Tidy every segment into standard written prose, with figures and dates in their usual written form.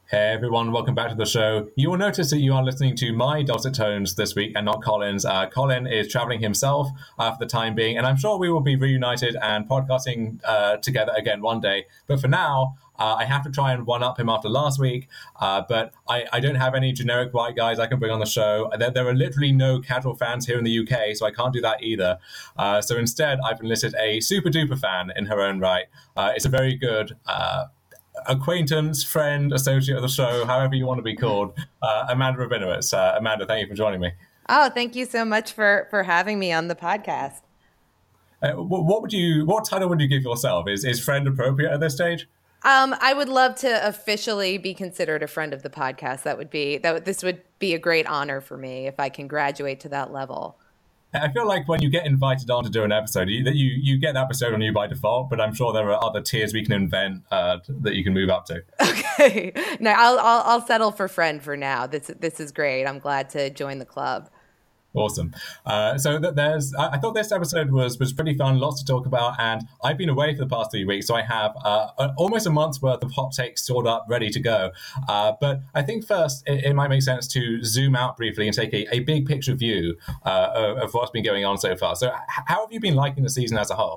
Hey everyone, welcome back to the show. You will notice that you are listening to my dulcet tones this week and not Colin's. Colin is traveling himself for the time being, and I'm sure we will be reunited and podcasting together again one day. But for now, I have to try and one up him after last week, but I don't have any generic white guys I can bring on the show. There are literally no casual fans here in the UK, so I can't do that either. So instead, I've enlisted a super duper fan in her own right. It's a very good acquaintance, friend, associate of the show, however you want to be called, Amanda Rabinowitz. Amanda, thank you for joining me. Oh, thank you so much for having me on the podcast. What title would you give yourself? Is friend appropriate at this stage? I would love to officially be considered a friend of the podcast. This would be a great honor for me if I can graduate to that level. I feel like when you get invited on to do an episode, you get that episode on you by default, but I'm sure there are other tiers we can invent that you can move up to. Okay, no, I'll settle for friend for now. This is great. I'm glad to join the club. Awesome. I thought this episode was pretty fun, lots to talk about, and I've been away for the past 3 weeks, so I have almost a month's worth of hot takes stored up, ready to go. But I think first it might make sense to zoom out briefly and take a big picture view of what's been going on so far. So how have you been liking the season as a whole?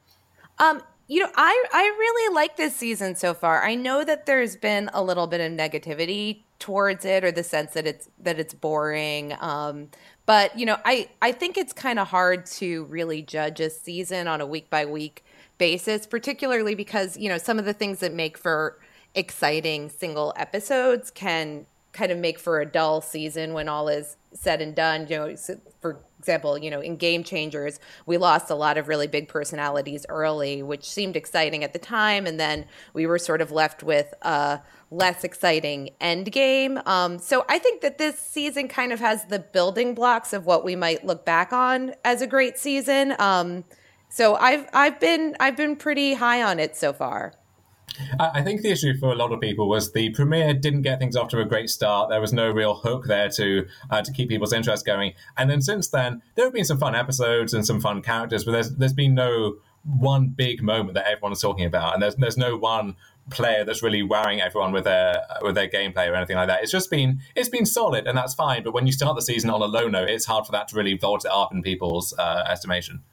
I really like this season so far. I know that there's been a little bit of negativity towards it, or the sense that it's boring. But I think it's kind of hard to really judge a season on a week by week basis, particularly because some of the things that make for exciting single episodes can kind of make for a dull season when all is said and done. For example, in Game Changers, we lost a lot of really big personalities early, which seemed exciting at the time, and then we were sort of left with a less exciting end game. So I think that this season kind of has the building blocks of what we might look back on as a great season. So I've been pretty high on it so far. I think the issue for a lot of people was the premiere didn't get things off to a great start. There was no real hook there to keep people's interest going. And then since then, there have been some fun episodes and some fun characters, but there's been no one big moment that everyone is talking about, and there's no one player that's really wowing everyone with their gameplay or anything like that. It's been solid, and that's fine. But when you start the season on a low note, it's hard for that to really vault it up in people's estimation.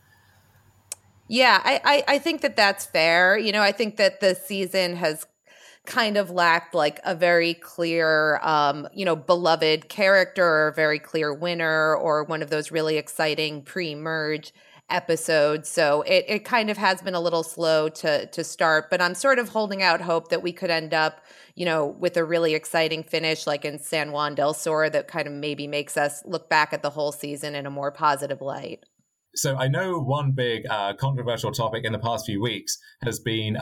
Yeah, I think that that's fair. I think that the season has kind of lacked like a very clear, beloved character, or a very clear winner, or one of those really exciting pre-merge episodes. So it kind of has been a little slow to start, but I'm sort of holding out hope that we could end up, with a really exciting finish like in San Juan del Sur that kind of maybe makes us look back at the whole season in a more positive light. So I know one big controversial topic in the past few weeks has been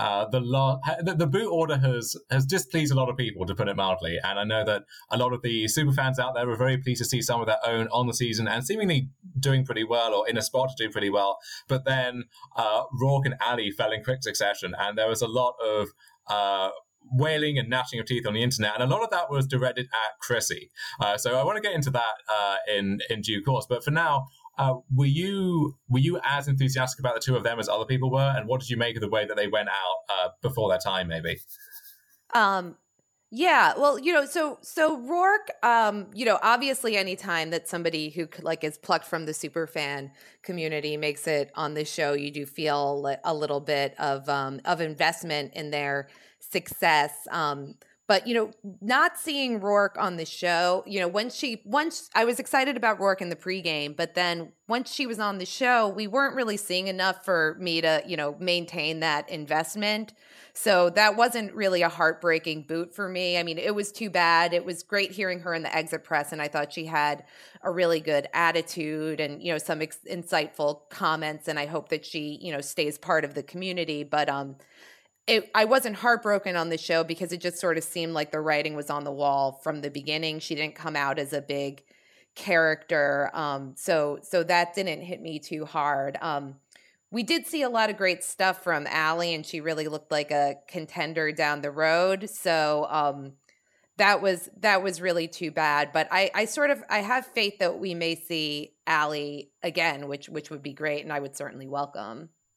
the boot order has displeased a lot of people, to put it mildly. And I know that a lot of the superfans out there were very pleased to see some of their own on the season and seemingly doing pretty well, or in a spot to do pretty well. But then Rourke and Ali fell in quick succession, and there was a lot of wailing and gnashing of teeth on the internet, and a lot of that was directed at Chrissy. So I want to get into that in due course. But for now, were you as enthusiastic about the two of them as other people were, and what did you make of the way that they went out before their time, maybe? Yeah, well, so Rourke, obviously any time that somebody who is plucked from the super fan community makes it on this show, you do feel a little bit of investment in their success. But, not seeing Rourke on the show, once I was excited about Rourke in the pregame, but then once she was on the show, we weren't really seeing enough for me to, maintain that investment. So that wasn't really a heartbreaking boot for me. I mean, it was too bad. It was great hearing her in the exit press, and I thought she had a really good attitude and, some insightful comments, and I hope that she, stays part of the community. But, I wasn't heartbroken on the show because it just sort of seemed like the writing was on the wall from the beginning. She didn't come out as a big character. So that didn't hit me too hard. We did see a lot of great stuff from Ali, and she really looked like a contender down the road. So that was really too bad. But I have faith that we may see Ali again, which would be great, and I would certainly welcome.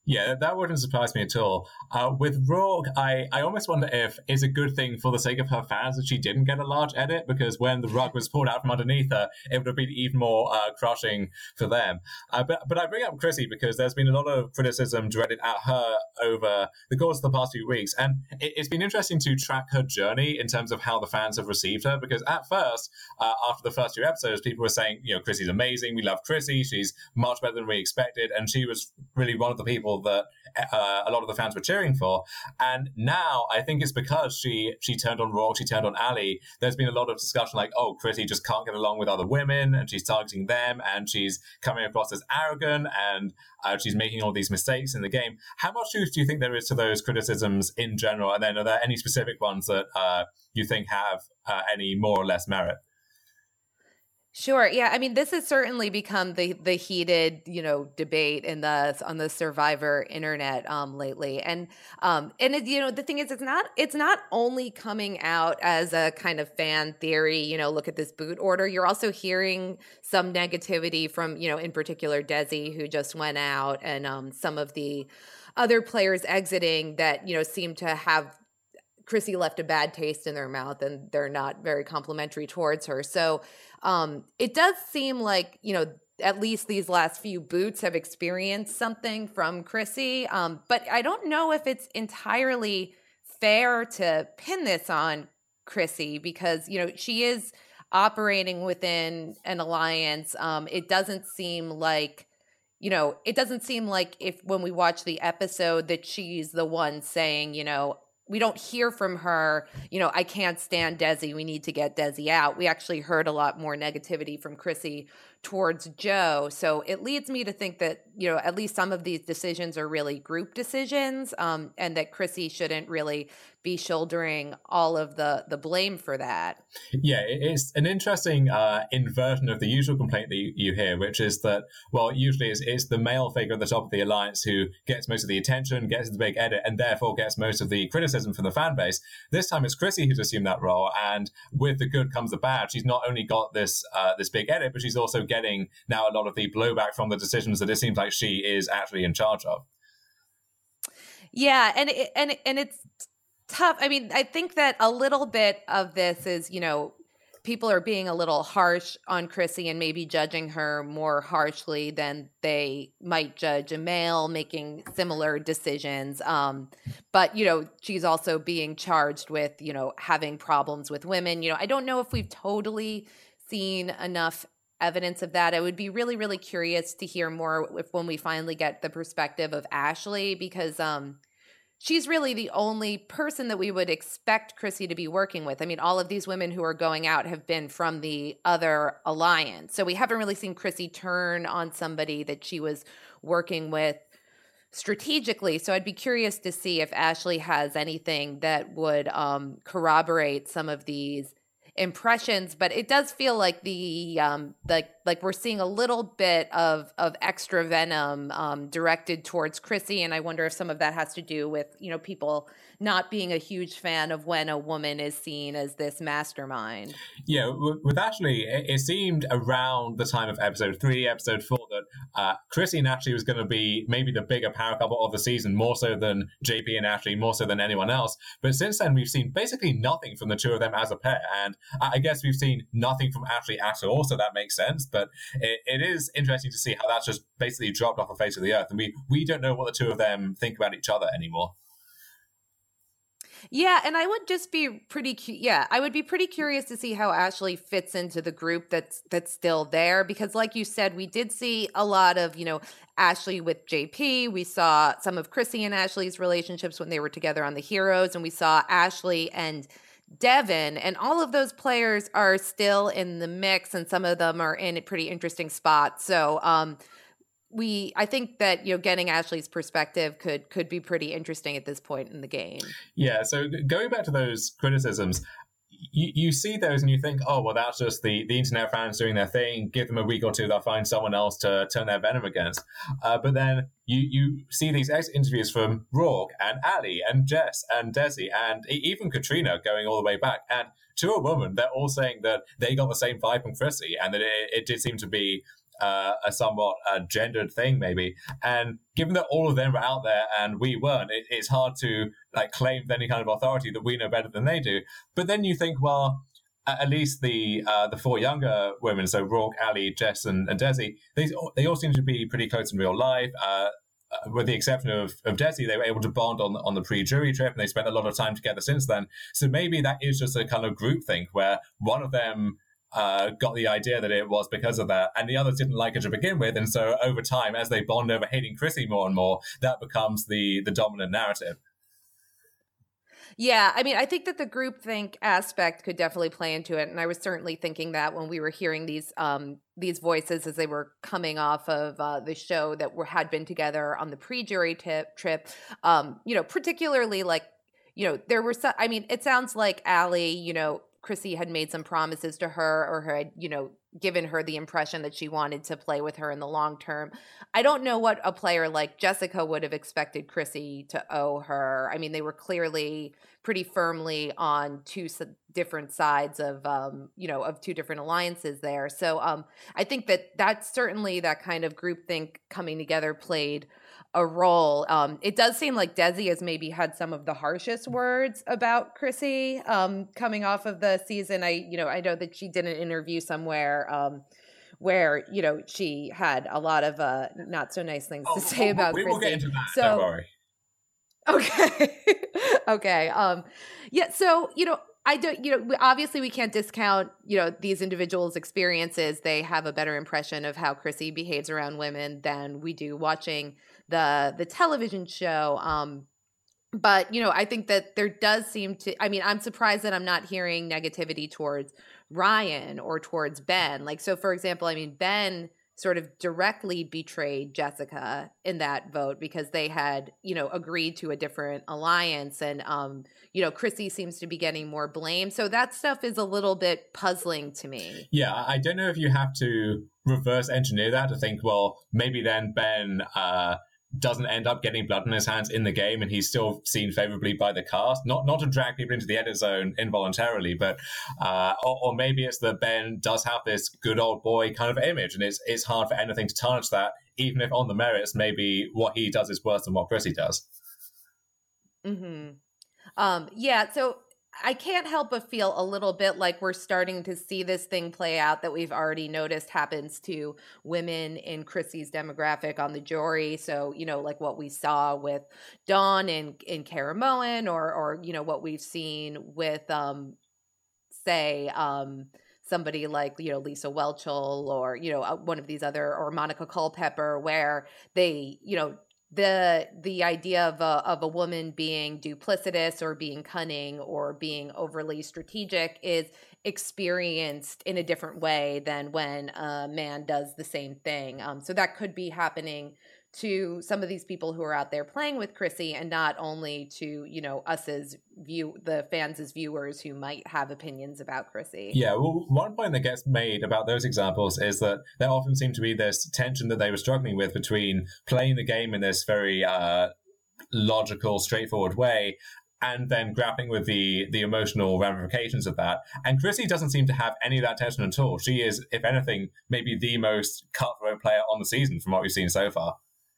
Yeah, that wouldn't surprise me at all. With Rourke, I almost wonder if it's a good thing for the sake of her fans that she didn't get a large edit, because when the rug was pulled out from underneath her, it would have been even more crushing for them. But I bring up Chrissy because there's been a lot of criticism directed at her over the course of the past few weeks, and it's been interesting to track her journey in terms of how the fans have received her, because at first, after the first few episodes, people were saying, Chrissy's amazing, we love Chrissy, she's much better than we expected, and she was really one of the people that a lot of the fans were cheering for. And now I think it's because she turned on Rourke, she turned on Ali. There's been a lot of discussion like, oh, Chrissy just can't get along with other women, and she's targeting them, and she's coming across as arrogant, and she's making all these mistakes in the game. How much truth do you think there is to those criticisms in general? And then are there any specific ones that you think have any more or less merit? Sure. Yeah. I mean, this has certainly become the heated, debate on the Survivor internet lately. And it, the thing is, it's not only coming out as a kind of fan theory, look at this boot order. You're also hearing some negativity from, in particular, Desi, who just went out, and some of the other players exiting that, seem to have Chrissy left a bad taste in their mouth, and they're not very complimentary towards her. So it does seem like, at least these last few boots have experienced something from Chrissy. But I don't know if it's entirely fair to pin this on Chrissy because, she is operating within an alliance. It doesn't seem like if when we watch the episode that she's the one saying, we don't hear from her, I can't stand Desi, we need to get Desi out. We actually heard a lot more negativity from Chrissy towards Joe. So it leads me to think that, at least some of these decisions are really group decisions, and that Chrissy shouldn't really be shouldering all of the blame for that. Yeah, it's an interesting inversion of the usual complaint that you hear, which is that, well, usually it's the male figure at the top of the alliance who gets most of the attention, gets the big edit, and therefore gets most of the criticism from the fan base. This time it's Chrissy who's assumed that role, and with the good comes the bad. She's not only got this big edit, but she's also getting now a lot of the blowback from the decisions that it seems like she is actually in charge of. Yeah, and it's tough. I mean, I think that a little bit of this is, people are being a little harsh on Chrissy and maybe judging her more harshly than they might judge a male making similar decisions. But, she's also being charged with, having problems with women. I don't know if we've totally seen enough evidence of that. I would be really, really curious to hear more when we finally get the perspective of Ashley, because she's really the only person that we would expect Chrissy to be working with. I mean, all of these women who are going out have been from the other alliance. So we haven't really seen Chrissy turn on somebody that she was working with strategically. So I'd be curious to see if Ashley has anything that would corroborate some of these impressions. But it does feel like the like we're seeing a little bit of extra venom directed towards Chrissy, and I wonder if some of that has to do with people not being a huge fan of when a woman is seen as this mastermind. Yeah, with Ashley, it seemed around the time of episode 3, episode 4 that Chrissy and Ashley was going to be maybe the bigger power couple of the season, more so than JP and Ashley, more so than anyone else. But since then, we've seen basically nothing from the two of them as a pair, and I guess we've seen nothing from Ashley at all, so that makes sense. But it is interesting to see how that's just basically dropped off the face of the earth, and we don't know what the two of them think about each other anymore. Yeah, and I would just be pretty curious to see how Ashley fits into the group that's still there, because like you said, we did see a lot of, Ashley with JP. We saw some of Chrissy and Ashley's relationships when they were together on The Heroes, and we saw Ashley and Devin, and all of those players are still in the mix, and some of them are in a pretty interesting spot. So I think that getting Ashley's perspective could be pretty interesting at this point in the game. Yeah, so going back to those criticisms, you see those and you think, oh, well, that's just the internet fans doing their thing. Give them a week or two, they'll find someone else to turn their venom against. But then you see these interviews from Rourke and Ali and Jess and Desi and even Katrina going all the way back. And to a woman, they're all saying that they got the same vibe from Chrissy, and that it did seem to be a somewhat gendered thing, maybe. And given that all of them were out there and we weren't, it's hard to like claim with any kind of authority that we know better than they do. But then you think, well, at least the four younger women, so Rourke, Ali, Jess, and Desi, they all seem to be pretty close in real life. With the exception of Desi, they were able to bond on the pre-jury trip, and they spent a lot of time together since then. So maybe that is just a kind of group thing where one of them got the idea that it was because of that, and the others didn't like it to begin with. And so over time, as they bond over hating Chrissy more and more, that becomes the dominant narrative. Yeah, I mean, I think that the groupthink aspect could definitely play into it, and I was certainly thinking that when we were hearing these voices as they were coming off of the show that had been together on the pre-jury trip. Particularly like, there were some. I mean, it sounds like Ali, Chrissy had made some promises to her, or had, given her the impression that she wanted to play with her in the long term. I don't know what a player like Jessica would have expected Chrissy to owe her. I mean, they were clearly pretty firmly on two different sides of, of two different alliances there. So I think that's certainly that kind of groupthink coming together played a role. It does seem like Desi has maybe had some of the harshest words about Chrissy coming off of the season. I know that she did an interview somewhere where she had a lot of not so nice things to say about Chrissy. We'll get into that. Don't worry. Okay. Okay. Yeah. So I don't, obviously we can't discount, these individuals' experiences. They have a better impression of how Chrissy behaves around women than we do watching the television show. But, I think that there does seem to, I mean, I'm surprised that I'm not hearing negativity towards Ryan or towards Ben. Like, so for example, I mean, Ben sort of directly betrayed Jessica in that vote because they had, agreed to a different alliance. And, Chrissy seems to be getting more blame. So that stuff is a little bit puzzling to me. Yeah, I don't know if you have to reverse engineer that to think, well, maybe then Ben doesn't end up getting blood in his hands in the game and he's still seen favorably by the cast. Not to drag people into the edit zone involuntarily, but or maybe it's that Ben does have this good old boy kind of image, and it's hard for anything to tarnish that, even if on the merits maybe what he does is worse than what Chrissy does. Mm-hmm. Yeah, so I can't help but feel a little bit like we're starting to see this thing play out that we've already noticed happens to women in Chrissy's demographic on the jury. So, like what we saw with Dawn in Caramoan, or what we've seen with, somebody like, Lisa Whelchel, or, one of these other, or Monica Culpepper, where they, the idea of a woman being duplicitous or being cunning or being overly strategic is experienced in a different way than when a man does the same thing. So that could be happening to some of these people who are out there playing with Chrissy, and not only to, us as the fans as viewers who might have opinions about Chrissy. Yeah, well, one point that gets made about those examples is that there often seemed to be this tension that they were struggling with between playing the game in this very logical, straightforward way, and then grappling with the emotional ramifications of that. And Chrissy doesn't seem to have any of that tension at all. She is, if anything, maybe the most cutthroat player on the season from what we've seen so far.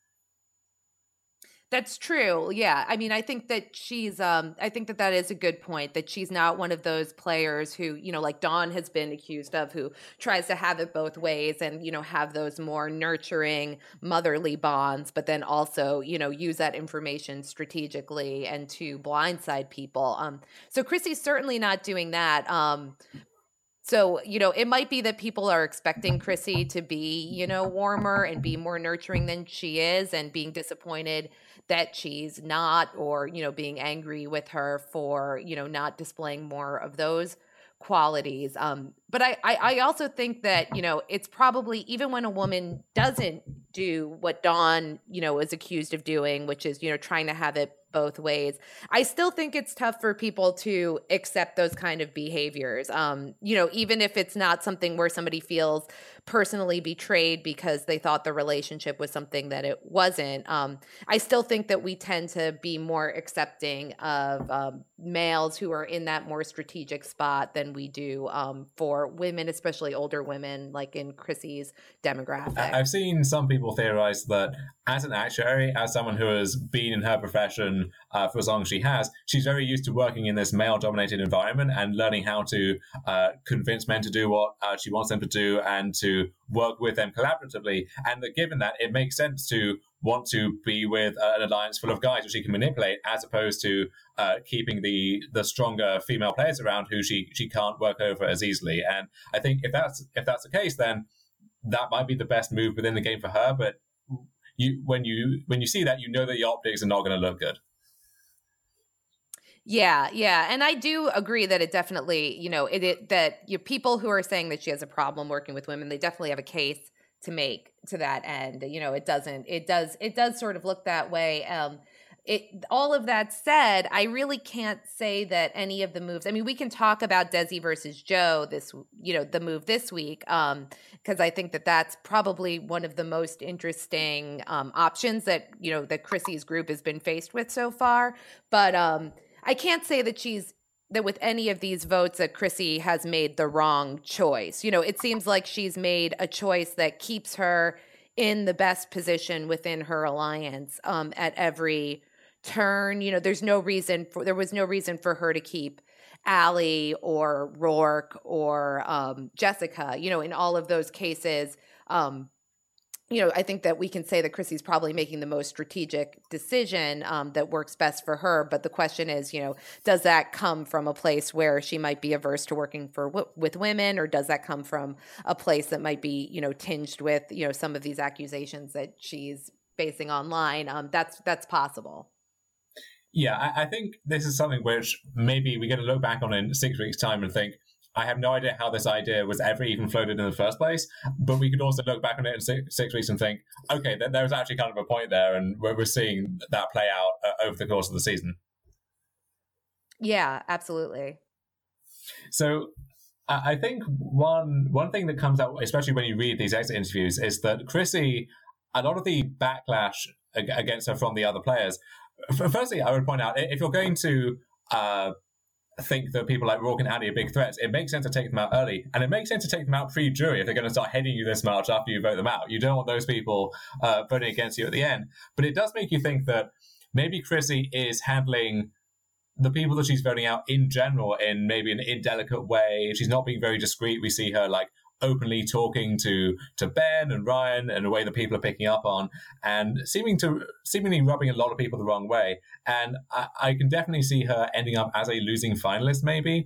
That's true. Yeah. I mean, I think that she's, I think that is a good point, that she's not one of those players who, like Dawn has been accused of, who tries to have it both ways and, have those more nurturing motherly bonds, but then also, use that information strategically and to blindside people. So Chrissy's certainly not doing that. So, it might be that people are expecting Chrissy to be, warmer and be more nurturing than she is, and being disappointed that she's not, or, being angry with her for, not displaying more of those qualities. But I also think that, it's probably, even when a woman doesn't do what Dawn, is accused of doing, which is, trying to have it both ways. I still think it's tough for people to accept those kind of behaviors. Even if it's not something where somebody feels personally betrayed because they thought the relationship was something that it wasn't. I still think that we tend to be more accepting of males who are in that more strategic spot than we do for women, especially older women, like in Chrissy's demographic. I've seen some people theorize that as an actuary, as someone who has been in her profession for as long as she has, she's very used to working in this male-dominated environment and learning how to convince men to do what she wants them to do and to work with them collaboratively. And that given that, it makes sense to want to be with an alliance full of guys which she can manipulate, as opposed to keeping the stronger female players around who she can't work over as easily. And I think if that's the case, then that might be the best move within the game for her. But when you see that, you know that the optics are not going to look good. Yeah. And I do agree that it definitely, people who are saying that she has a problem working with women, they definitely have a case to make to that end. It does sort of look that way. All of that said, I really can't say that any of the moves, I mean, we can talk about Desi versus Joe, the move this week, because I think that that's probably one of the most interesting options that Chrissy's group has been faced with so far. But I can't say that with any of these votes that Chrissy has made the wrong choice. It seems like she's made a choice that keeps her in the best position within her alliance at every turn. There was no reason for her to keep Allie or Rourke or Jessica. In all of those cases, I think that we can say that Chrissy's probably making the most strategic decision that works best for her. But the question is, does that come from a place where she might be averse to working with women, or does that come from a place that might be, tinged with, some of these accusations that she's facing online? That's possible. Yeah, I think this is something which maybe we're going to look back on in 6 weeks' time and think, I have no idea how this idea was ever even floated in the first place, but we could also look back on it in 6 weeks and think, okay, there was actually kind of a point there, and we're seeing that play out over the course of the season. Yeah, absolutely. So I think one thing that comes out, especially when you read these exit interviews, is that Chrissy, a lot of the backlash against her from the other players, firstly, I would point out, if you're going to think that people like Rourke and Allie are big threats, it makes sense to take them out early, and it makes sense to take them out pre-jury if they're going to start heading you this much after you vote them out. You don't want those people voting against you at the end. But it does make you think that maybe Chrissy is handling the people that she's voting out in general in maybe an indelicate way. She's not being very discreet. We see her openly talking to Ben and Ryan in a way that people are picking up on, and seemingly rubbing a lot of people the wrong way. And I can definitely see her ending up as a losing finalist, maybe.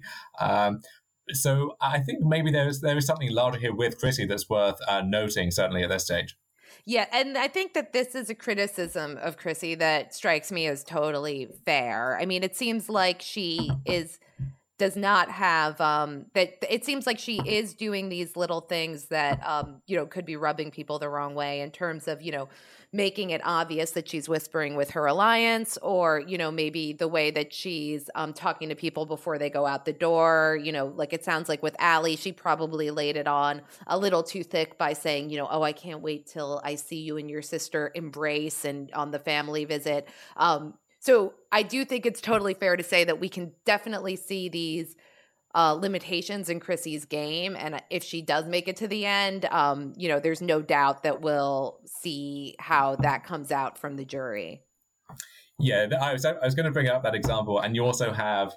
So I think maybe there is something larger here with Chrissy that's worth noting, certainly at this stage. Yeah, and I think that this is a criticism of Chrissy that strikes me as totally fair. I mean, it seems like she does not have that. It seems like she is doing these little things that could be rubbing people the wrong way, in terms of making it obvious that she's whispering with her alliance, or maybe the way that she's talking to people before they go out the door. Like it sounds like with Allie, she probably laid it on a little too thick by saying, oh, I can't wait till I see you and your sister embrace and on the family visit. So I do think it's totally fair to say that we can definitely see these limitations in Chrissy's game. And if she does make it to the end, there's no doubt that we'll see how that comes out from the jury. Yeah, I was going to bring up that example. And you also have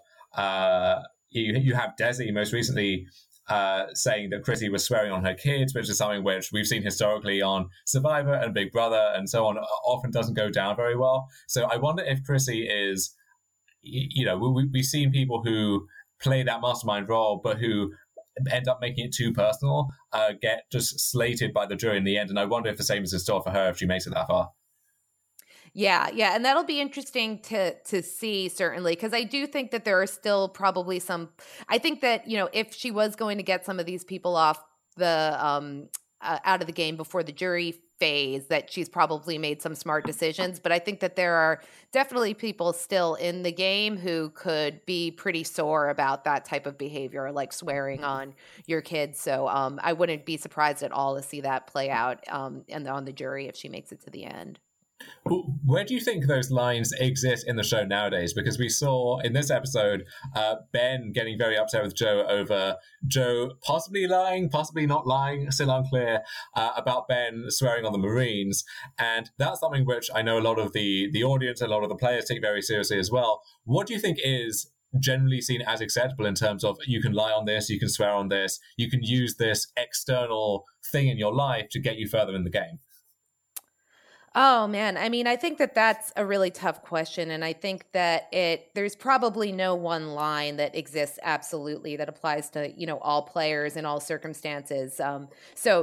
you have Desi most recently saying that Chrissy was swearing on her kids, which is something which we've seen historically on Survivor and Big Brother and so on, often doesn't go down very well. So I wonder if Chrissy is, we've seen people who play that mastermind role, but who end up making it too personal, get just slated by the jury in the end. And I wonder if the same is in store for her if she makes it that far. Yeah, and that'll be interesting to see, certainly, because I do think that there are still probably some. I think that if she was going to get some of these people off the out of the game before the jury phase that she's probably made some smart decisions. But I think that there are definitely people still in the game who could be pretty sore about that type of behavior, like swearing on your kids. So I wouldn't be surprised at all to see that play out and on the jury if she makes it to the end. Where do you think those lines exist in the show nowadays? Because we saw in this episode Ben getting very upset with Jo over Jo possibly lying, possibly not lying, still unclear, about Ben swearing on the Marines. And that's something which I know a lot of the audience, a lot of the players take very seriously as well. What do you think is generally seen as acceptable in terms of you can lie on this, you can swear on this, you can use this external thing in your life to get you further in the game? Oh man, I mean, I think that that's a really tough question, and I think that there's probably no one line that exists absolutely that applies to all players in all circumstances. So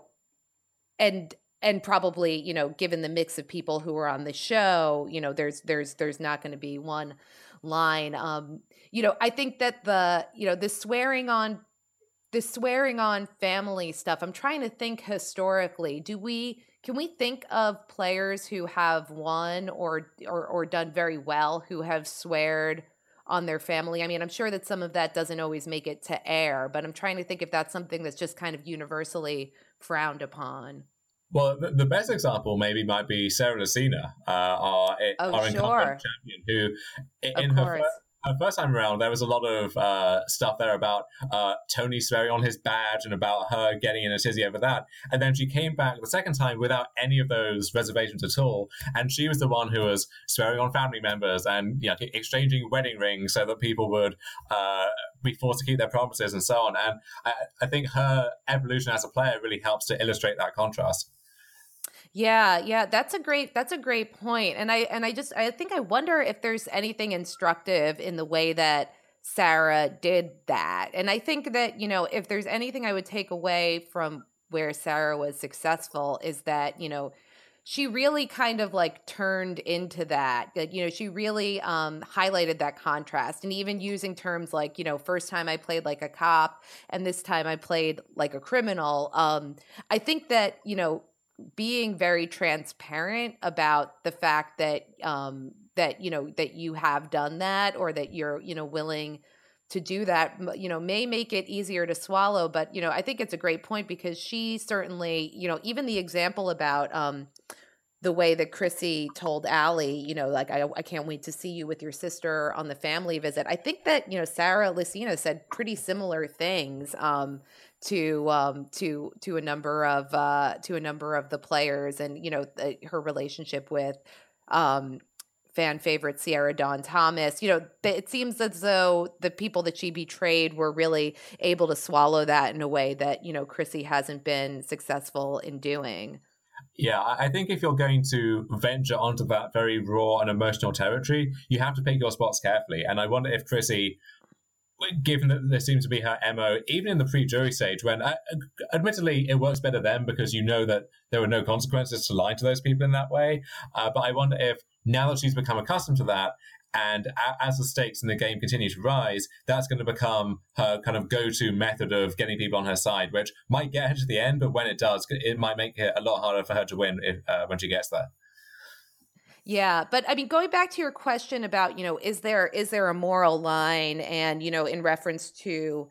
and probably given the mix of people who are on the show, there's not going to be one line. I think that the swearing on family stuff. I'm trying to think historically. Can we think of players who have won or done very well who have sweared on their family? I mean, I'm sure that some of that doesn't always make it to air, but I'm trying to think if that's something that's just kind of universally frowned upon. Well, the best example maybe might be Sarah Lucina, our incumbent champion, who in her first time around, there was a lot of stuff there about Tony swearing on his badge and about her getting in a tizzy over that. And then she came back the second time without any of those reservations at all. And she was the one who was swearing on family members and exchanging wedding rings so that people would be forced to keep their promises and so on. And I think her evolution as a player really helps to illustrate that contrast. Yeah, that's a great point. And I think I wonder if there's anything instructive in the way that Sarah did that. And I think that, if there's anything I would take away from where Sarah was successful is that, she really kind of like turned into that. She really highlighted that contrast, and even using terms like, first time I played like a cop and this time I played like a criminal. I think that, being very transparent about the fact that that you have done that, or that you're willing to do that, may make it easier to swallow. But I think it's a great point, because she certainly, even the example about the way that Chrissy told Allie, like, I can't wait to see you with your sister on the family visit. I think that Sarah Lucina said pretty similar things to a number of the players, and her relationship with fan favorite Sierra Dawn Thomas. It seems as though the people that she betrayed were really able to swallow that in a way that Chrissy hasn't been successful in doing. Yeah, I think if you're going to venture onto that very raw and emotional territory, you have to pick your spots carefully. And I wonder if Chrissy, given that this seems to be her MO, even in the pre-jury stage, when admittedly it works better then because that there were no consequences to lying to those people in that way. But I wonder if now that she's become accustomed to that, and as the stakes in the game continue to rise, that's going to become her kind of go-to method of getting people on her side, which might get her to the end, but when it does, it might make it a lot harder for her to win when she gets there. Yeah, but I mean, going back to your question about, is there a moral line, and in reference to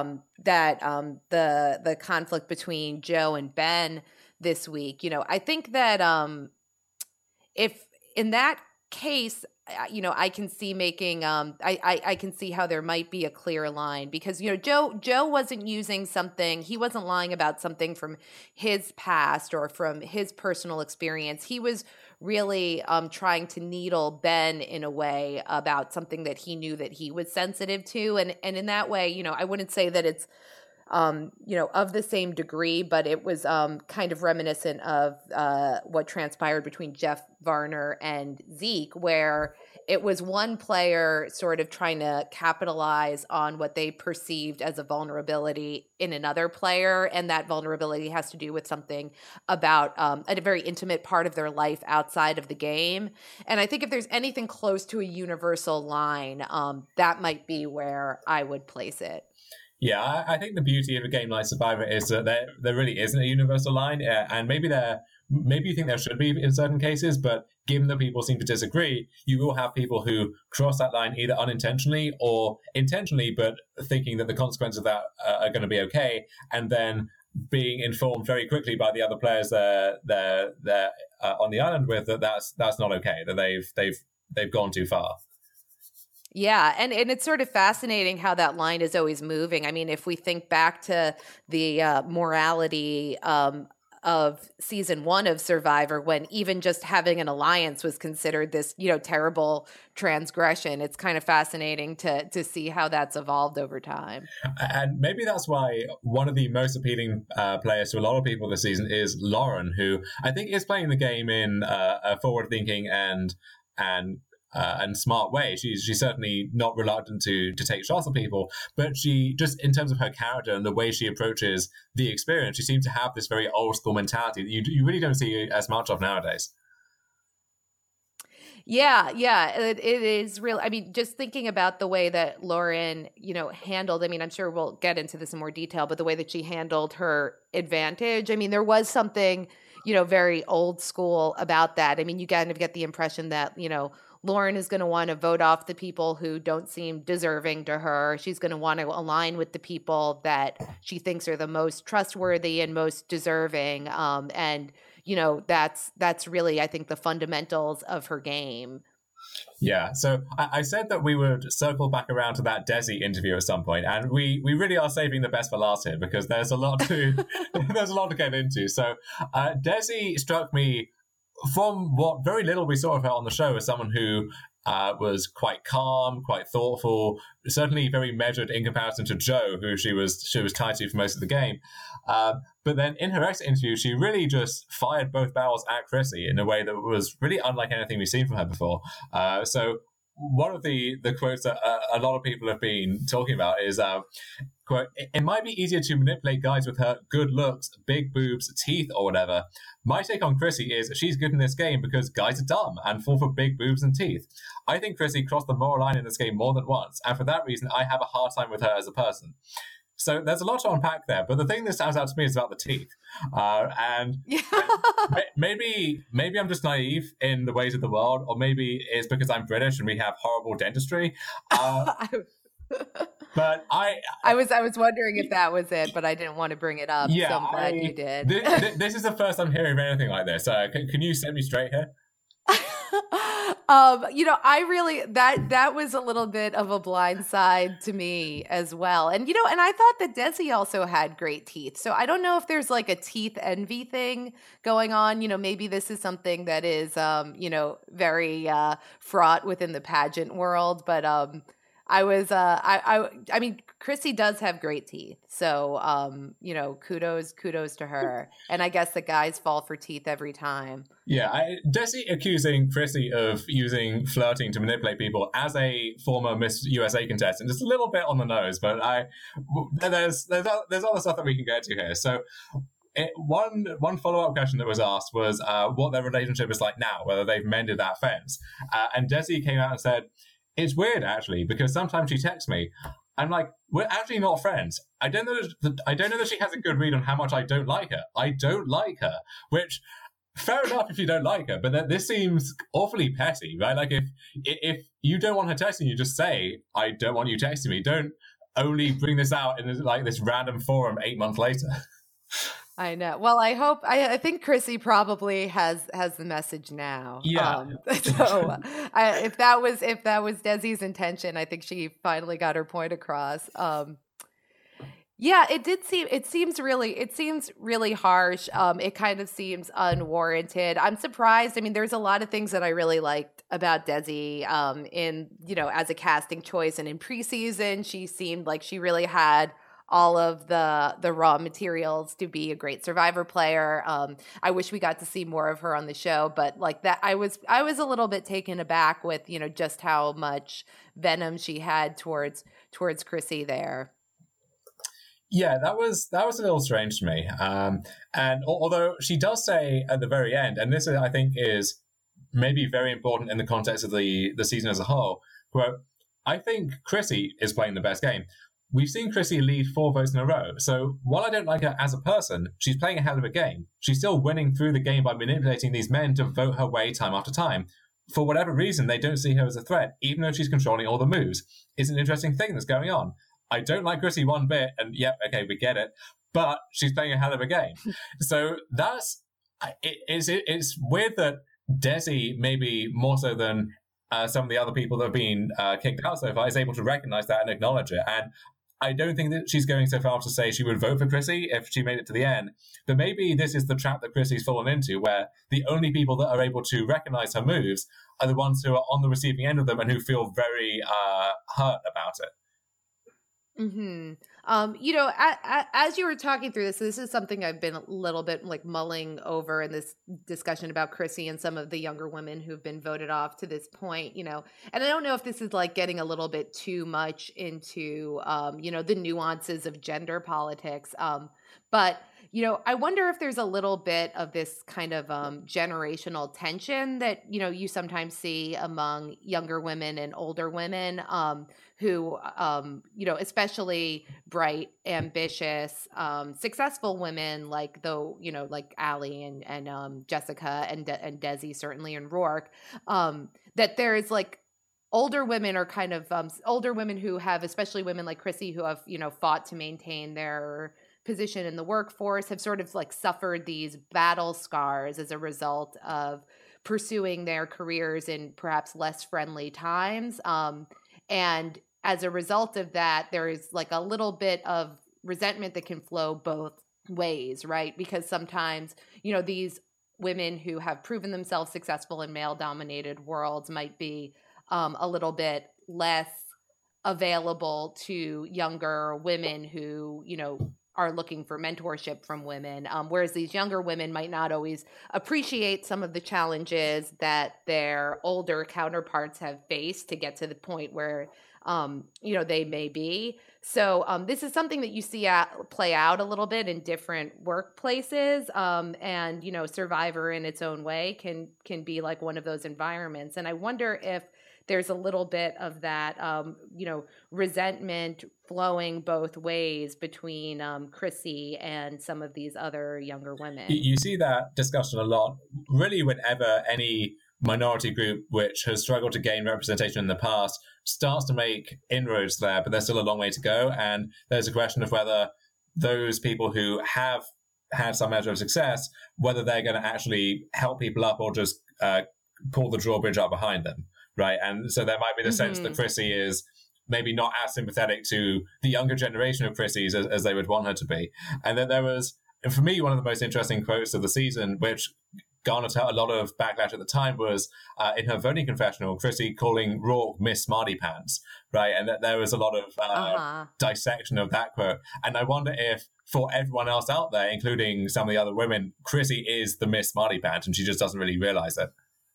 the conflict between Jo and Ben this week, I think that if in that case, I can see making I can see how there might be a clear line, because Jo wasn't using something, he wasn't lying about something from his past or from his personal experience. He was really trying to needle Ben in a way about something that he knew that he was sensitive to, and in that way, I wouldn't say that it's of the same degree, but it was kind of reminiscent of what transpired between Jeff Varner and Zeke, where it was one player sort of trying to capitalize on what they perceived as a vulnerability in another player, and that vulnerability has to do with something about a very intimate part of their life outside of the game. And I think if there's anything close to a universal line, that might be where I would place it. Yeah, I think the beauty of a game like Survivor is that there really isn't a universal line, and maybe there maybe you think there should be in certain cases, but given that people seem to disagree, you will have people who cross that line either unintentionally or intentionally, but thinking that the consequences of that are going to be okay, and then being informed very quickly by the other players they're on the island with that's not okay, that they've gone too far. Yeah, and it's sort of fascinating how that line is always moving. I mean, if we think back to the morality of season 1 of Survivor, when even just having an alliance was considered this, terrible transgression, it's kind of fascinating to see how that's evolved over time. And maybe that's why one of the most appealing players to a lot of people this season is Lauren, who I think is playing the game in a forward-thinking and smart way. She's certainly not reluctant to take shots at people, but she just, in terms of her character and the way she approaches the experience, she seems to have this very old school mentality that you really don't see as much of nowadays. Yeah, it is real. I mean, just thinking about the way that Lauren, handled, I mean, I'm sure we'll get into this in more detail, but the way that she handled her advantage, I mean, there was something, very old school about that. I mean, you kind of get the impression that, Lauren is going to want to vote off the people who don't seem deserving to her. She's going to want to align with the people that she thinks are the most trustworthy and most deserving. And that's really, I think, the fundamentals of her game. Yeah, so I said that we would circle back around to that Desi interview at some point, and we really are saving the best for last here because there's a lot to get into. So Desi struck me, from what very little we saw of her on the show, as someone who was quite calm, quite thoughtful, certainly very measured in comparison to Joe, who she was tied to for most of the game. But then in her exit interview, she really just fired both barrels at Chrissy in a way that was really unlike anything we've seen from her before. So one of the quotes that a lot of people have been talking about is, quote, "It might be easier to manipulate guys with her good looks, big boobs, teeth, or whatever. My take on Chrissy is she's good in this game because guys are dumb and fall for big boobs and teeth. I think Chrissy crossed the moral line in this game more than once, and for that reason, I have a hard time with her as a person." So there's a lot to unpack there, but the thing that stands out to me is about the teeth. And maybe I'm just naive in the ways of the world, or maybe it's because I'm British and we have horrible dentistry. But I was wondering if that was it, but I didn't want to bring it up. Yeah, so I'm glad you did. This is the first I'm hearing of anything like this. Can you set me straight here? I really, that was a little bit of a blindside to me as well. And, and I thought that Desi also had great teeth. So I don't know if there's like a teeth envy thing going on. Maybe this is something that is, very fraught within the pageant world. But I mean, Chrissy does have great teeth. So, kudos to her. And I guess the guys fall for teeth every time. Yeah, Desi accusing Chrissy of using flirting to manipulate people as a former Miss USA contestant is a little bit on the nose, but there's other stuff that we can get to here. So one follow-up question that was asked was what their relationship is like now, whether they've mended that fence. And Desi came out and said, "It's weird, actually, because sometimes she texts me. I'm like, we're actually not friends. I don't know that she has a good read on how much I don't like her. I don't like her," which, fair enough if you don't like her, but this seems awfully petty, right? Like, if you don't want her texting you, just say, "I don't want you texting me." Don't only bring this out in like this random forum 8 months later. I know. Well, I think Chrissy probably has the message now. Yeah. So if that was Desi's intention, I think she finally got her point across. Yeah, it seems really harsh. It kind of seems unwarranted. I'm surprised. I mean, there's a lot of things that I really liked about Desi, as a casting choice, and in preseason, she seemed like she really had all of the raw materials to be a great Survivor player. I wish we got to see more of her on the show, but like that, I was a little bit taken aback with, just how much venom she had towards Chrissy there. Yeah, that was a little strange to me. And although she does say at the very end, and this I think is maybe very important in the context of the season as a whole, quote, "I think Chrissy is playing the best game. we've seen Chrissy lead 4 votes in a row. So while I don't like her as a person, she's playing a hell of a game. She's still winning through the game by manipulating these men to vote her way time after time. For whatever reason, they don't see her as a threat, even though she's controlling all the moves. It's an interesting thing that's going on. I don't like Chrissy one bit, and okay, we get it, but she's playing a hell of a game. So it's weird that Desi, maybe more so than some of the other people that have been kicked out so far, is able to recognize that and acknowledge it. And I don't think that she's going so far to say she would vote for Chrissy if she made it to the end. But maybe this is the trap that Chrissy's fallen into, where the only people that are able to recognize her moves are the ones who are on the receiving end of them and who feel very hurt about it. Mm-hmm. As you were talking through this is something I've been a little bit like mulling over in this discussion about Chrissy and some of the younger women who've been voted off to this point, and I don't know if this is like getting a little bit too much into, the nuances of gender politics. But I wonder if there's a little bit of this kind of generational tension that, you sometimes see among younger women and older women who, especially bright, ambitious, successful women like Allie and Jessica and Desi certainly, and Roark, that there is like older women are kind of older women who have, especially women like Chrissy, who have, fought to maintain their position in the workforce, have sort of like suffered these battle scars as a result of pursuing their careers in perhaps less friendly times. And as a result of that, there is like a little bit of resentment that can flow both ways, right? Because sometimes, these women who have proven themselves successful in male-dominated worlds might be a little bit less available to younger women who, are looking for mentorship from women, whereas these younger women might not always appreciate some of the challenges that their older counterparts have faced to get to the point where, they may be. So this is something that you see play out a little bit in different workplaces, and, Survivor in its own way can be like one of those environments. And I wonder if there's a little bit of that, resentment flowing both ways between Chrissy and some of these other younger women. You see that discussion a lot, really, whenever any minority group which has struggled to gain representation in the past starts to make inroads there, but there's still a long way to go. And there's a question of whether those people who have had some measure of success, whether they're going to actually help people up or just pull the drawbridge up behind them. Right. And so there might be the sense that Chrissy is maybe not as sympathetic to the younger generation of Chrissy's as they would want her to be. And then there was, for me, one of the most interesting quotes of the season, which garnered a lot of backlash at the time, was in her voting confessional, Chrissy calling Roark Miss Smarty Pants. Right. And there was a lot of dissection of that quote. And I wonder if for everyone else out there, including some of the other women, Chrissy is the Miss Smarty Pants and she just doesn't really realize it.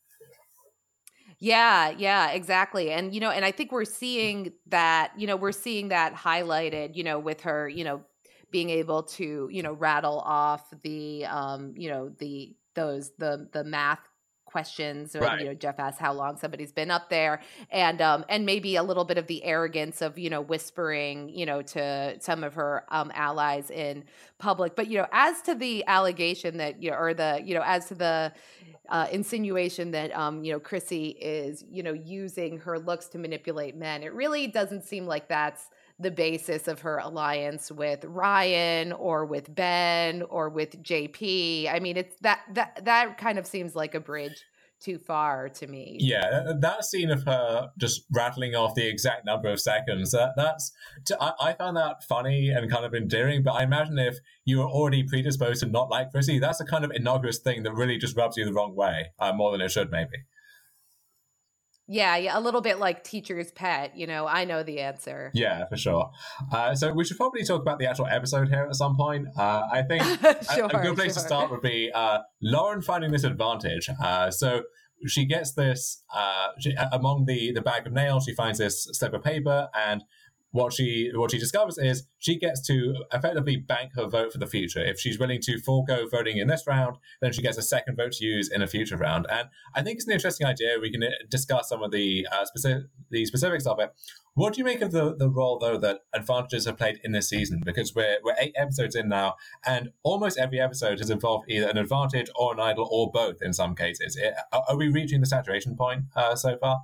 Yeah, exactly. And, and I think we're seeing that, highlighted, with her, being able to, rattle off the, the math questions, or, right. Jeff asked how long somebody's been up there, and maybe a little bit of the arrogance of, whispering, to some of her allies in public. But, as to the allegation that, as to the insinuation that, Chrissy is, using her looks to manipulate men, it really doesn't seem like that's the basis of her alliance with Ryan or with Ben or with JP. I mean, it's that kind of seems like a bridge too far to me. Yeah, that scene of her just rattling off the exact number of seconds, I found that funny and kind of endearing, but I imagine if you were already predisposed to not like Chrissy, that's a kind of innocuous thing that really just rubs you the wrong way, more than it should, maybe. Yeah, a little bit like teacher's pet, I know the answer. Yeah, for sure. So we should probably talk about the actual episode here at some point. I think a good place to start would be Lauren finding this advantage. So she gets this, among the bag of nails, she finds this slip of paper, and what she discovers is she gets to effectively bank her vote for the future. If she's willing to forego voting in this round, then she gets a second vote to use in a future round. And I think it's an interesting idea. We can discuss some of the specifics of it. What do you make of the role, though, that advantages have played in this season? Because we're 8 episodes in now, and almost every episode has involved either an advantage or an idol or both in some cases. Are we reaching the saturation point so far?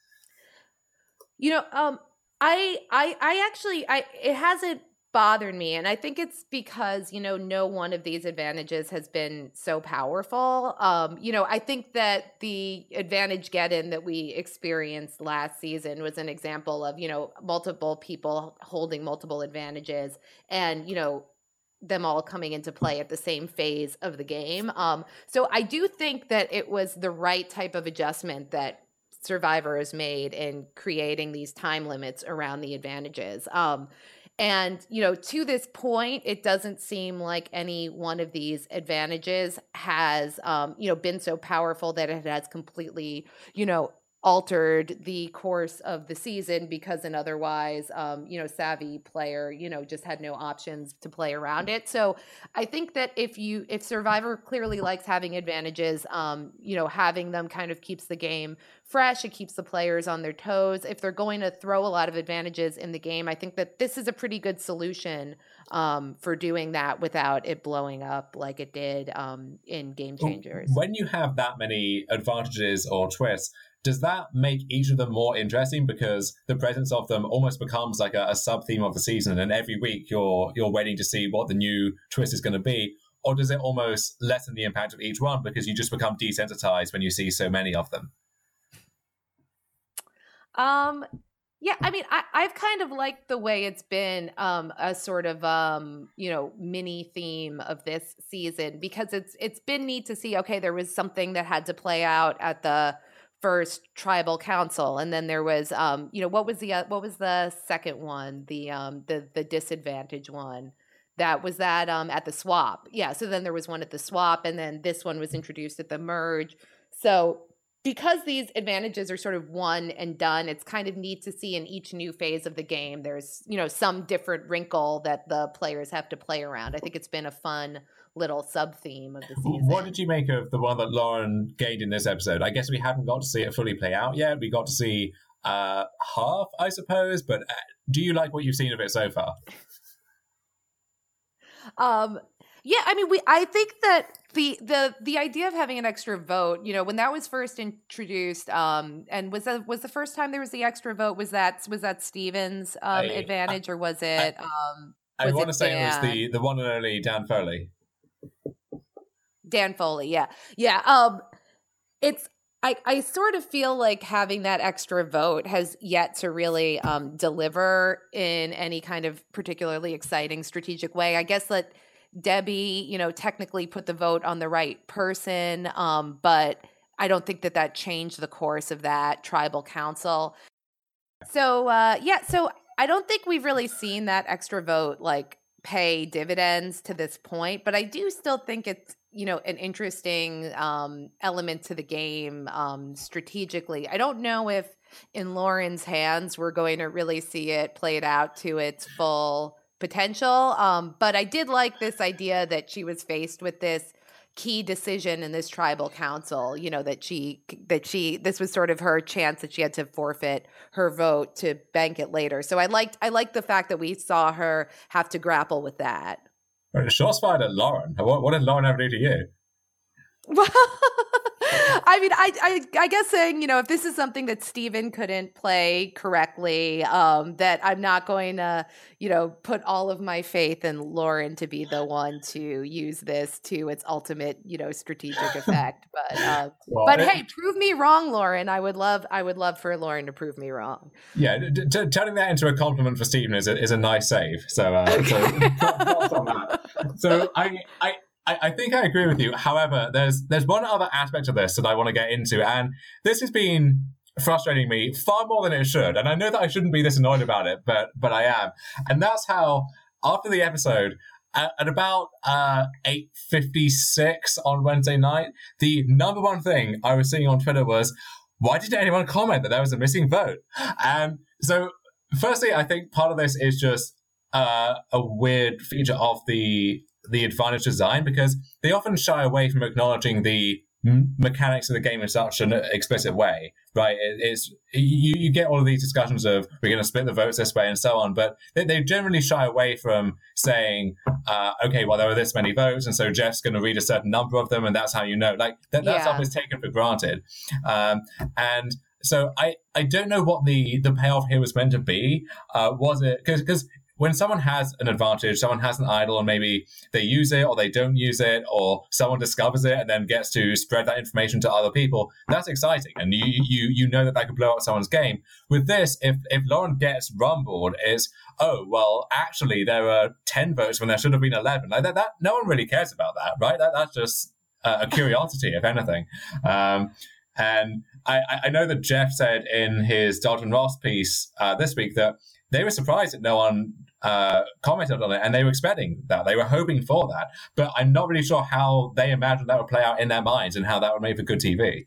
I actually, it hasn't bothered me. And I think it's because, no one of these advantages has been so powerful. I think that the advantage get-in that we experienced last season was an example of, multiple people holding multiple advantages and, them all coming into play at the same phase of the game. So I do think that it was the right type of adjustment that Survivor has made in creating these time limits around the advantages. And, to this point, it doesn't seem like any one of these advantages has, been so powerful that it has completely, altered the course of the season because an otherwise, savvy player, just had no options to play around it. So I think that if Survivor clearly likes having advantages, having them kind of keeps the game fresh. It keeps the players on their toes. If they're going to throw a lot of advantages in the game, I think that this is a pretty good solution for doing that without it blowing up like it did in Game Changers. When you have that many advantages or twists, does that make each of them more interesting because the presence of them almost becomes like a sub-theme of the season, and every week you're waiting to see what the new twist is going to be? Or does it almost lessen the impact of each one because you just become desensitized when you see so many of them? Yeah, I mean, I've kind of liked the way it's been a sort of mini theme of this season because it's been neat to see. Okay, there was something that had to play out at the first tribal council, and then there was what was the second one, the disadvantage one. That was at the swap. Yeah, so then there was one at the swap, and then this one was introduced at the merge. So because these advantages are sort of one and done, it's kind of neat to see in each new phase of the game, there's, some different wrinkle that the players have to play around. I think it's been a fun little sub-theme of the season. What did you make of the one that Lauren gained in this episode? I guess we haven't got to see it fully play out yet. We got to see half, I suppose, but do you like what you've seen of it so far? Yeah, I mean, I think that the idea of having an extra vote, when that was first introduced, and was the first time there was the extra vote, was that Steven's advantage, or was it? I want to say it was the one and only Dan Foley. Dan Foley, yeah. I sort of feel like having that extra vote has yet to really deliver in any kind of particularly exciting strategic way. I guess that Debbie, technically put the vote on the right person, but I don't think that changed the course of that tribal council. So, so I don't think we've really seen that extra vote pay dividends to this point, but I do still think it's, an interesting element to the game strategically. I don't know if in Lauren's hands we're going to really see it played out to its full potential, but I did like this idea that she was faced with this key decision in this tribal council, that this was sort of her chance that she had to forfeit her vote to bank it later. So I liked the fact that we saw her have to grapple with that. Shots fired at Lauren. What did Lauren ever do to you? I mean, I guess saying, if this is something that Steven couldn't play correctly, that I'm not going to, put all of my faith in Lauren to be the one to use this to its ultimate, strategic effect. But hey, prove me wrong, Lauren. I would love for Lauren to prove me wrong. Yeah, turning that into a compliment for Steven is a nice save. So, props on that. So I think I agree with you. However, there's one other aspect of this that I want to get into, and this has been frustrating me far more than it should. And I know that I shouldn't be this annoyed about it, but I am. And that's how, after the episode, at about 8:56 on Wednesday night, the number one thing I was seeing on Twitter was, why didn't anyone comment that there was a missing vote? And so Firstly, I think part of this is just a weird feature of the advantage design, because they often shy away from acknowledging the mechanics of the game in such an explicit way, right? It's you get all of these discussions of we're going to split the votes this way and so on, but they generally shy away from saying, okay, well, there are this many votes, and so Jeff's going to read a certain number of them, and that's how you know. Like that stuff is taken for granted, and so I don't know what the payoff here was meant to be. Was it because when someone has an advantage, someone has an idol, and maybe they use it or they don't use it, or someone discovers it and then gets to spread that information to other people, that's exciting. And you know that could blow up someone's game. With this, if Lauren gets rumbled, it's, oh, well, actually, there are 10 votes when there should have been 11. Like that no one really cares about that, right? That's just a curiosity, if anything. And I know that Jeff said in his Dalton Ross piece this week that they were surprised that no one commented on it, and they were expecting that. They were hoping for that. But I'm not really sure how they imagined that would play out in their minds and how that would make for good TV.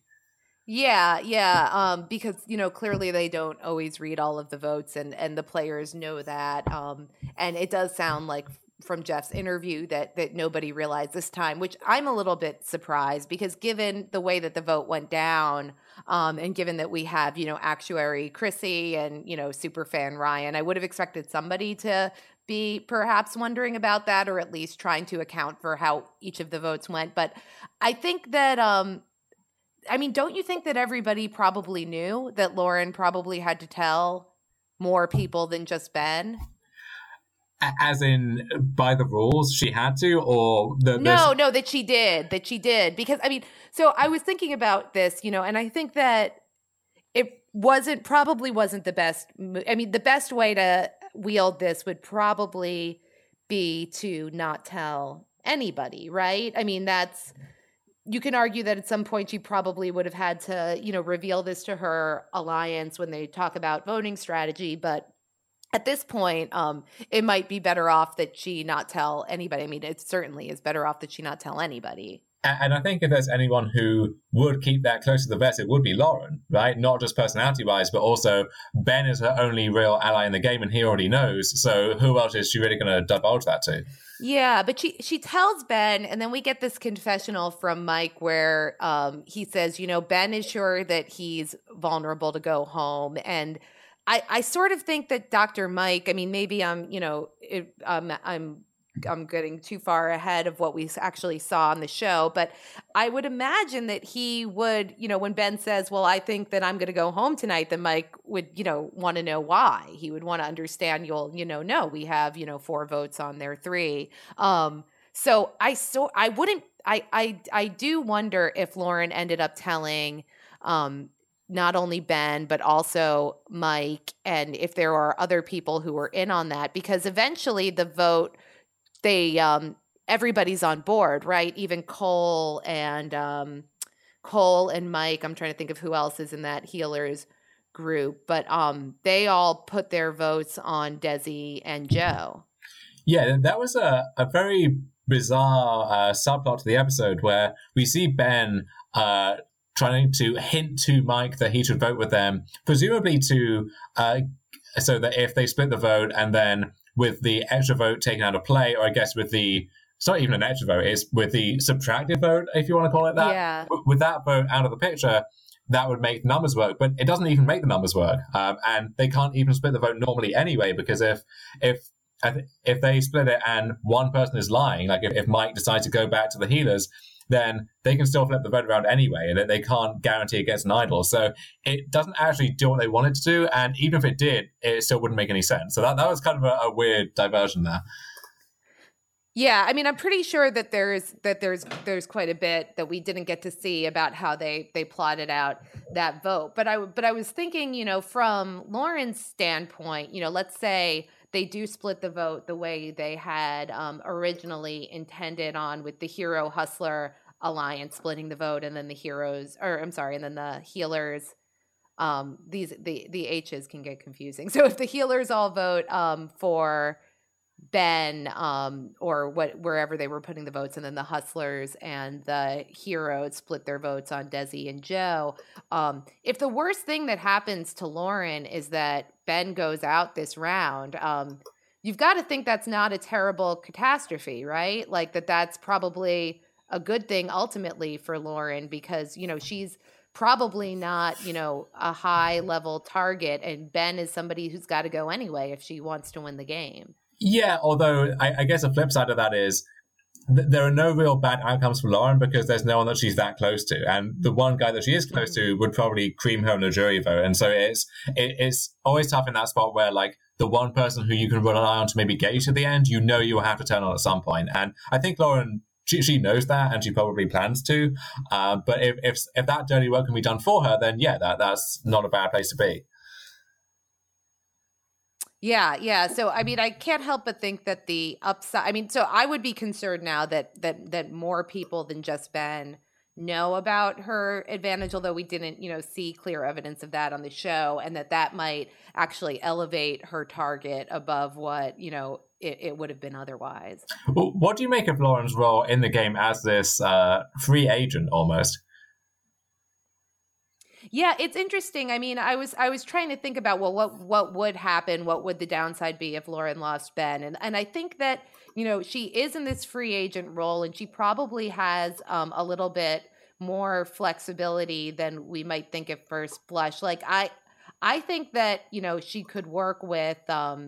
Yeah. Because, clearly they don't always read all of the votes, and the players know that. And it does sound like from Jeff's interview that nobody realized this time, which I'm a little bit surprised, because given the way that the vote went down, and given that we have, actuary Chrissy and, superfan Ryan, I would have expected somebody to be perhaps wondering about that, or at least trying to account for how each of the votes went. But I think that, don't you think that everybody probably knew that Lauren probably had to tell more people than just Ben? As in, by the rules, she had to, or No, that she did. Because, so I was thinking about this, and I think that it probably wasn't the best. The best way to wield this would probably be to not tell anybody, right? You can argue that at some point she probably would have had to, reveal this to her alliance when they talk about voting strategy, but at this point, it might be better off that she not tell anybody. It certainly is better off that she not tell anybody. And I think if there's anyone who would keep that close to the vest, it would be Lauren, right? Not just personality-wise, but also Ben is her only real ally in the game, and he already knows. So who else is she really going to divulge that to? Yeah, but she tells Ben, and then we get this confessional from Mike where he says, Ben is sure that he's vulnerable to go home, and I sort of think that Dr. Mike, maybe I'm getting too far ahead of what we actually saw on the show, but I would imagine that he would, when Ben says, well, I think that I'm going to go home tonight, then Mike would, want to know why. He would want to understand, no, we have, 4 votes on their 3. So I do wonder if Lauren ended up telling, not only Ben, but also Mike, and if there are other people who were in on that, because eventually the vote, everybody's on board, right? Even Cole and Mike. I'm trying to think of who else is in that healers group, but they all put their votes on Desi and Joe. Yeah, that was a very bizarre subplot to the episode where we see Ben trying to hint to Mike that he should vote with them, presumably to so that if they split the vote and then with the extra vote taken out of play, or I guess with the, it's not even an extra vote, it's with the subtracted vote, if you want to call it that. Yeah. With that vote out of the picture, that would make the numbers work, but it doesn't even make the numbers work. And they can't even split the vote normally anyway, because if they split it and one person is lying, like if Mike decides to go back to the healers, then they can still flip the vote around anyway, and they can't guarantee it gets an idol. So it doesn't actually do what they wanted to do, and even if it did, it still wouldn't make any sense. So that was kind of a weird diversion there. Yeah, I'm pretty sure that there's quite a bit that we didn't get to see about how they plotted out that vote. But I was thinking, from Lauren's standpoint, let's say they do split the vote the way they had originally intended on, with the Hero Hustler alliance splitting the vote, and then the healers. The H's can get confusing. So if the healers all vote for Ben, or wherever they were putting the votes, and then the Hustlers and the Heroes split their votes on Desi and Joe. If the worst thing that happens to Lauren is that Ben goes out this round, you've got to think that's not a terrible catastrophe, right? Like that's probably a good thing ultimately for Lauren, because, she's probably not, a high level target, and Ben is somebody who's got to go anyway if she wants to win the game. Yeah, although I guess the flip side of that is there are no real bad outcomes for Lauren because there's no one that she's that close to, and the one guy that she is close to would probably cream her in a jury vote, and so it's always tough in that spot where like the one person who you can rely on to maybe get you to the end, you will have to turn on at some point, and I think Lauren. She knows that, and she probably plans to. But if that dirty work can be done for her, then yeah, that's not a bad place to be. Yeah. So, I mean, I can't help but think that the upside, I mean, so I would be concerned now that more people than just Ben know about her advantage, although we didn't, see clear evidence of that on the show, and that might actually elevate her target above what, it would have been otherwise. Well, what do you make of Lauren's role in the game as this free agent almost? Yeah, it's interesting. I mean, I was trying to think about, well, what would happen? What would the downside be if Lauren lost Ben? And I think that, she is in this free agent role, and she probably has a little bit more flexibility than we might think at first blush. Like I think that, she could work with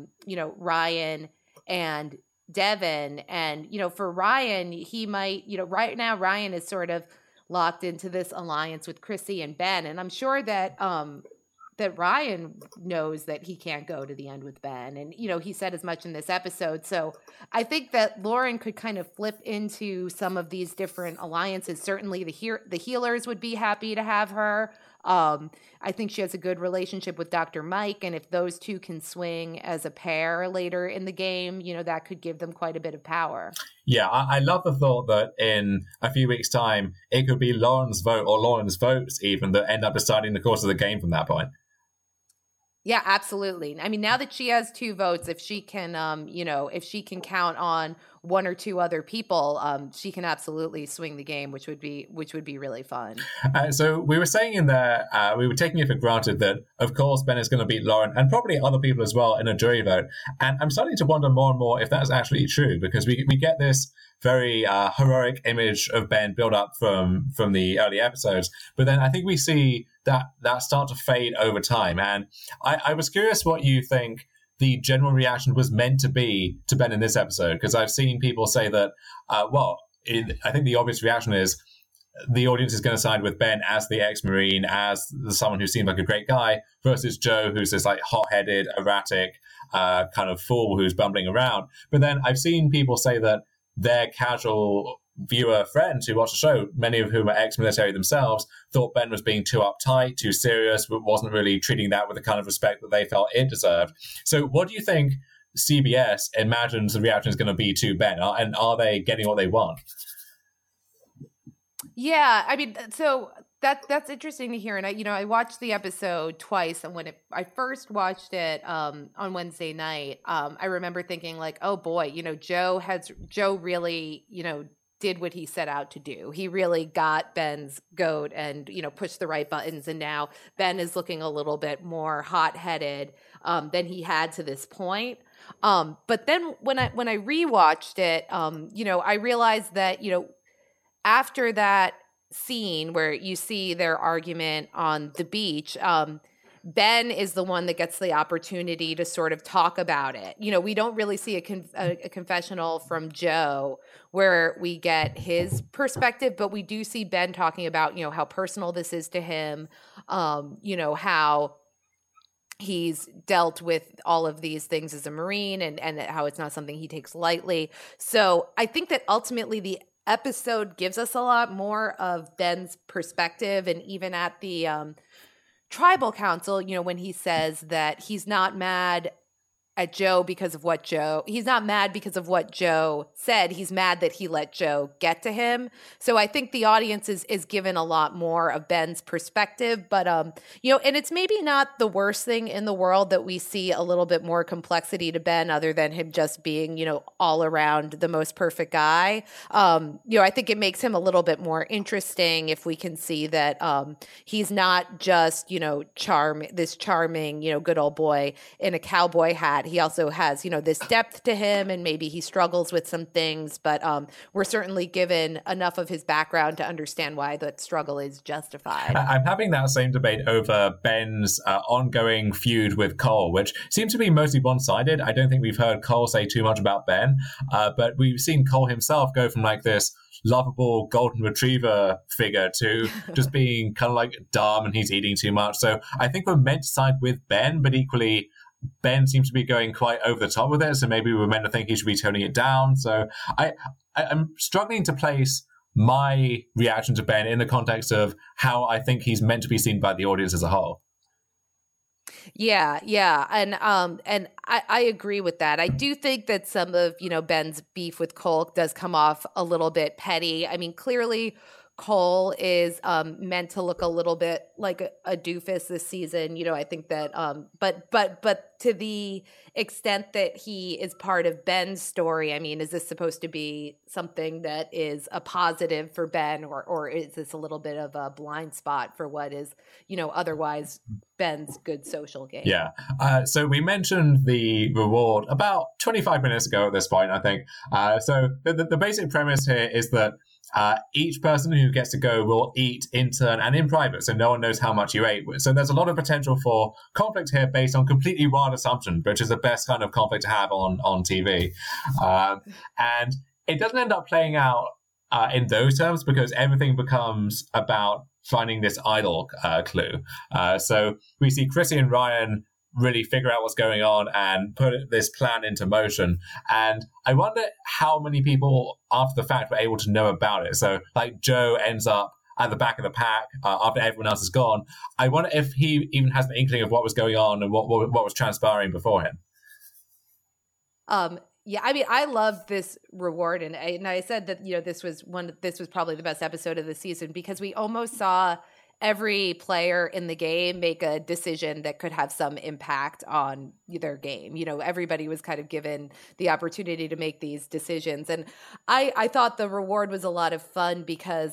Ryan and Devin, and for Ryan, he might, right now Ryan is sort of locked into this alliance with Chrissy and Ben, and I'm sure that that Ryan knows that he can't go to the end with Ben, and he said as much in this episode. So I think that Lauren could kind of flip into some of these different alliances. Certainly the healers would be happy to have her. I think she has a good relationship with Dr. Mike, and if those two can swing as a pair later in the game, that could give them quite a bit of power. Yeah, I love the thought that in a few weeks' time, it could be Lauren's vote or Lauren's votes even that end up deciding the course of the game from that point. Yeah, absolutely. I mean, now that she has 2 votes, if she can, if she can count on 1 or 2 other people, she can absolutely swing the game, which would be really fun. So we were saying in there, we were taking it for granted that, of course, Ben is going to beat Lauren and probably other people as well in a jury vote. And I'm starting to wonder more and more if that's actually true, because we get this very heroic image of Ben build up from the early episodes, but then I think we see that start to fade over time. And I was curious what you think the general reaction was meant to be to Ben in this episode, because I've seen people say that, I think the obvious reaction is the audience is going to side with Ben as the ex-Marine, as someone who seemed like a great guy, versus Joe, who's this like hot-headed, erratic kind of fool who's bumbling around. But then I've seen people say that their casual viewer friends who watch the show, many of whom are ex-military themselves, thought Ben was being too uptight, too serious, but wasn't really treating that with the kind of respect that they felt it deserved. So what do you think CBS imagines the reaction is going to be to Ben? And are they getting what they want? Yeah, I mean, so that's interesting to hear. And I watched the episode twice, and when I first watched it on Wednesday night, I remember thinking like, oh boy, Joe really, did what he set out to do. He really got Ben's goat and, pushed the right buttons. And now Ben is looking a little bit more hot-headed than he had to this point. But then when I rewatched it, I realized that, after that scene where you see their argument on the beach, Ben is the one that gets the opportunity to sort of talk about it. We don't really see a confessional from Joe where we get his perspective, but we do see Ben talking about, how personal this is to him, how he's dealt with all of these things as a Marine, and how it's not something he takes lightly. So I think that ultimately the episode gives us a lot more of Ben's perspective, and even at the tribal council, when he says that he's not mad at Joe because of what he's not mad because of what Joe said. He's mad that he let Joe get to him. So I think the audience is given a lot more of Ben's perspective, but, and it's maybe not the worst thing in the world that we see a little bit more complexity to Ben other than him just being, all around the most perfect guy. I think it makes him a little bit more interesting if we can see that he's not just, this charming, good old boy in a cowboy hat. He also has, this depth to him, and maybe he struggles with some things, but we're certainly given enough of his background to understand why that struggle is justified. I'm having that same debate over Ben's ongoing feud with Cole, which seems to be mostly one-sided. I don't think we've heard Cole say too much about Ben, but we've seen Cole himself go from like this lovable golden retriever figure to just being kind of like dumb and he's eating too much. So I think we're meant to side with Ben, but equally Ben seems to be going quite over the top with it, so maybe we're meant to think he should be toning it down. So I'm struggling to place my reaction to Ben in the context of how I think he's meant to be seen by the audience as a whole. Yeah. And I agree with that. I do think that some of, Ben's beef with Cole does come off a little bit petty. I mean, clearly Cole is meant to look a little bit like a doofus this season. I think that, but to the extent that he is part of Ben's story, I mean, is this supposed to be something that is a positive for Ben, or is this a little bit of a blind spot for what is, otherwise Ben's good social game? Yeah. So we mentioned the reward about 25 minutes ago at this point, I think. So the basic premise here is that each person who gets to go will eat in turn and in private, so no one knows how much you ate. So there's a lot of potential for conflict here based on completely wild assumption, which is the best kind of conflict to have on TV. And it doesn't end up playing out in those terms because everything becomes about finding this idol clue. So we see Chrissy and Ryan really figure out what's going on and put this plan into motion. And I wonder how many people after the fact were able to know about it. So like Joe ends up at the back of the pack after everyone else is gone. I wonder if he even has an inkling of what was going on and what was transpiring before him. Yeah, I mean, I love this reward, and I said that this was probably the best episode of the season because we almost saw every player in the game make a decision that could have some impact on their game. Everybody was kind of given the opportunity to make these decisions. And I thought the reward was a lot of fun because,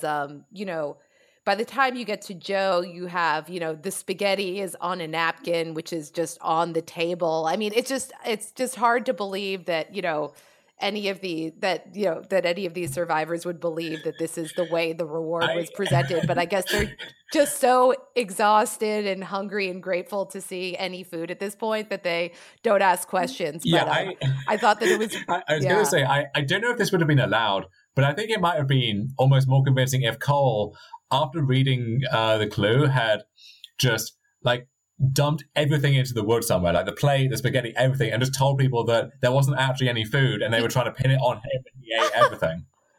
by the time you get to Joe, you have, the spaghetti is on a napkin, which is just on the table. I mean, it's just hard to believe that, any of these survivors would believe that this is the way the reward was presented. But I guess they're just so exhausted and hungry and grateful to see any food at this point that they don't ask questions. Yeah, but, I thought that it was. I was going to say, I don't know if this would have been allowed, but I think it might have been almost more convincing if Cole, after reading the clue, had just dumped everything into the wood somewhere, like the plate, the spaghetti, everything, and just told people that there wasn't actually any food and they were trying to pin it on him and he ate everything.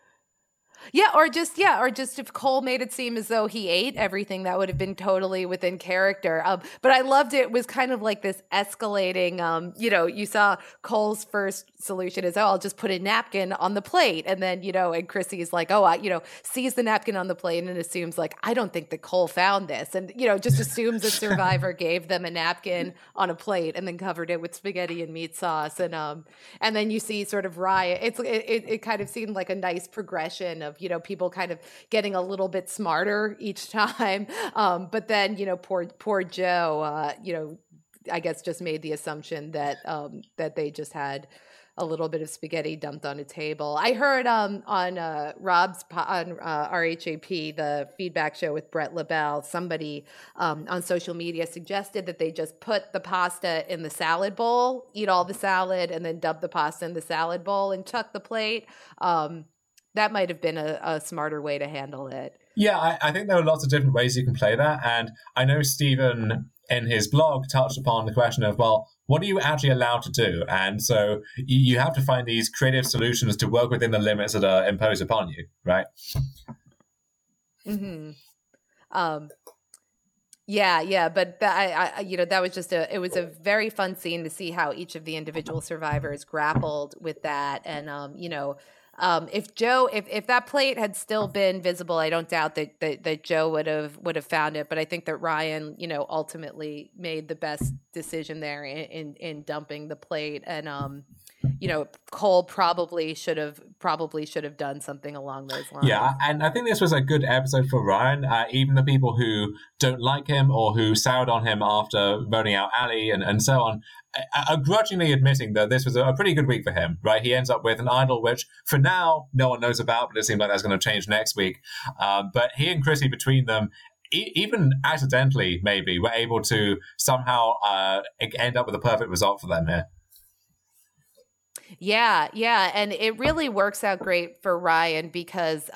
Or just if Cole made it seem as though he ate everything, that would have been totally within character. But I loved it. It was kind of like this escalating, you saw Cole's first solution is, I'll just put a napkin on the plate. And then, and Chrissy's like, sees the napkin on the plate and assumes I don't think that Cole found this. And, just assumes a survivor gave them a napkin on a plate and then covered it with spaghetti and meat sauce. And then you see sort of Ryan. It kind of seemed like a nice progression of, people kind of getting a little bit smarter each time. But then, poor Joe, I guess just made the assumption that they just had a little bit of spaghetti dumped on a table. I heard on Rob's on RHAP, the feedback show with Brett LaBelle, somebody on social media suggested that they just put the pasta in the salad bowl, eat all the salad, and then dump the pasta in the salad bowl and chuck the plate. That might have been a smarter way to handle it. Yeah, I think there are lots of different ways you can play that. And I know Stephen, in his blog, touched upon the question of, well, what are you actually allowed to do? And so you have to find these creative solutions to work within the limits that are imposed upon you, right? Mm-hmm. Yeah, but that was just it was a very fun scene to see how each of the individual survivors grappled with that. And, if that plate had still been visible, I don't doubt that Joe would have found it. But I think that Ryan, ultimately made the best decision there in dumping the plate. And, Cole probably should have done something along those lines. Yeah, and I think this was a good episode for Ryan. Even the people who don't like him or who soured on him after voting out Ali and so on, are grudgingly admitting that this was a pretty good week for him, right? He ends up with an idol, which for now no one knows about, but it seems like that's going to change next week. But he and Chrissy, between them, even accidentally, maybe, were able to somehow end up with a perfect result for them here. Yeah, and it really works out great for Ryan because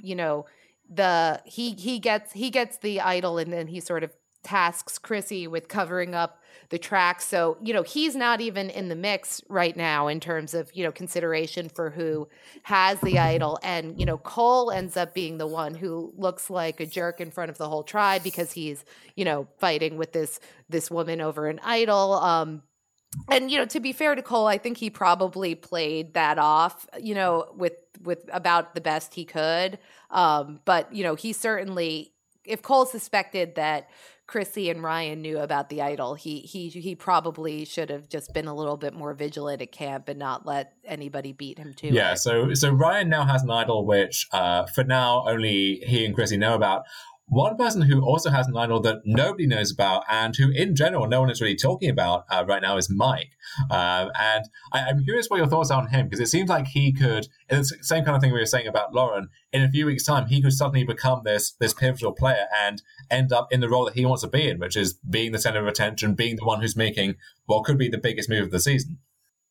he gets the idol, and then he sort of tasks Chrissy with covering up the track. So, he's not even in the mix right now in terms of, consideration for who has the idol. And, Cole ends up being the one who looks like a jerk in front of the whole tribe because he's, fighting with this woman over an idol. And, to be fair to Cole, I think he probably played that off, with about the best he could. But, he certainly, if Cole suspected that Chrissy and Ryan knew about the idol, he probably should have just been a little bit more vigilant at camp and not let anybody beat him to it. Yeah, so Ryan now has an idol, which for now only he and Chrissy know about. One person who also has an idol that nobody knows about and who, in general, no one is really talking about right now is Mike. And I'm curious what your thoughts are on him, because it seems like he could, it's the same kind of thing we were saying about Lauren, in a few weeks' time, he could suddenly become this pivotal player and end up in the role that he wants to be in, which is being the center of attention, being the one who's making what could be the biggest move of the season.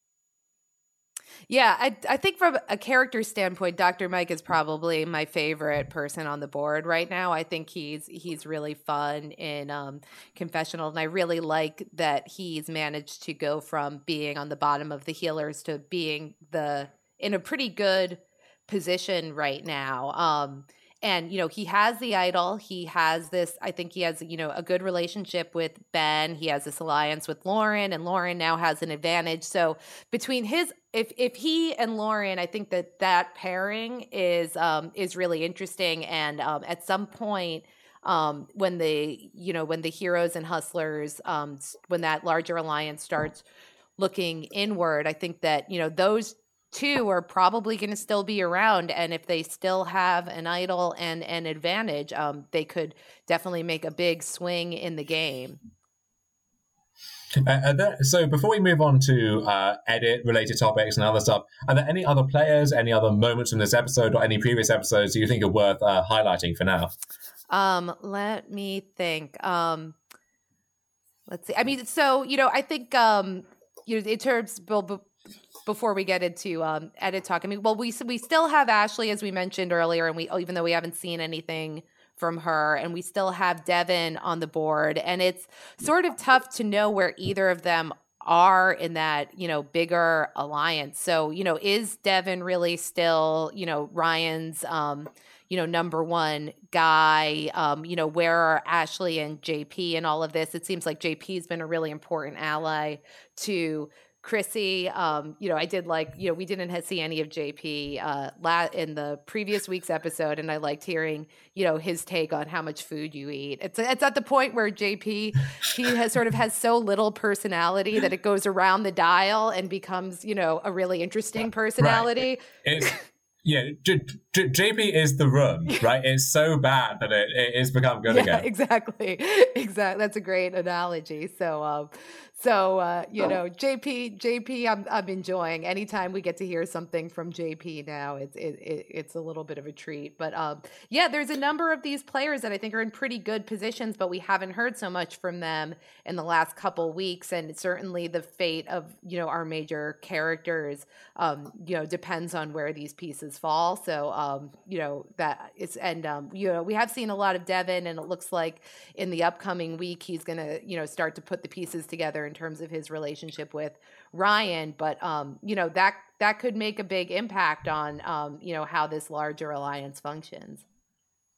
Yeah, I think from a character standpoint, Dr. Mike is probably my favorite person on the board right now. I think he's really fun in Confessional, and I really like that he's managed to go from being on the bottom of the healers to being in a pretty good position right now. And, he has the idol. He has I think he has, a good relationship with Ben. He has this alliance with Lauren, and Lauren now has an advantage. So between if he and Lauren, I think that pairing is really interesting. And at some point, when the heroes and hustlers, when that larger alliance starts looking inward, I think that, those two are probably going to still be around, and if they still have an idol and an advantage, they could definitely make a big swing in the game. So before we move on to edit related topics and other stuff, are there any other players, any other moments from this episode or any previous episodes you think are worth highlighting for now? Let me think. Let's see. I mean, so I think in terms before we get into edit talk, I mean, well, we still have Ashley, as we mentioned earlier, and even though we haven't seen anything from her, and we still have Devin on the board, and it's sort of tough to know where either of them are in that, bigger alliance. So, is Devin really still, Ryan's, number one guy? Where are Ashley and JP in all of this? It seems like JP's been a really important ally to Chrissy. I did we didn't see any of JP in the previous week's episode, and I liked hearing, his take on how much food you eat. It's at the point where JP, he has so little personality that it goes around the dial and becomes, a really interesting personality. Right. Yeah, JP is the room, right? It's so bad that it's become good again. Exactly. That's a great analogy. So, JP, I'm enjoying. Anytime we get to hear something from JP now, it's a little bit of a treat. But there's a number of these players that I think are in pretty good positions, but we haven't heard so much from them in the last couple weeks. And certainly the fate of our major characters depends on where these pieces fall. So that is, and we have seen a lot of Devin, and it looks like in the upcoming week he's gonna start to put the pieces together in terms of his relationship with Ryan. But that could make a big impact on how this larger alliance functions.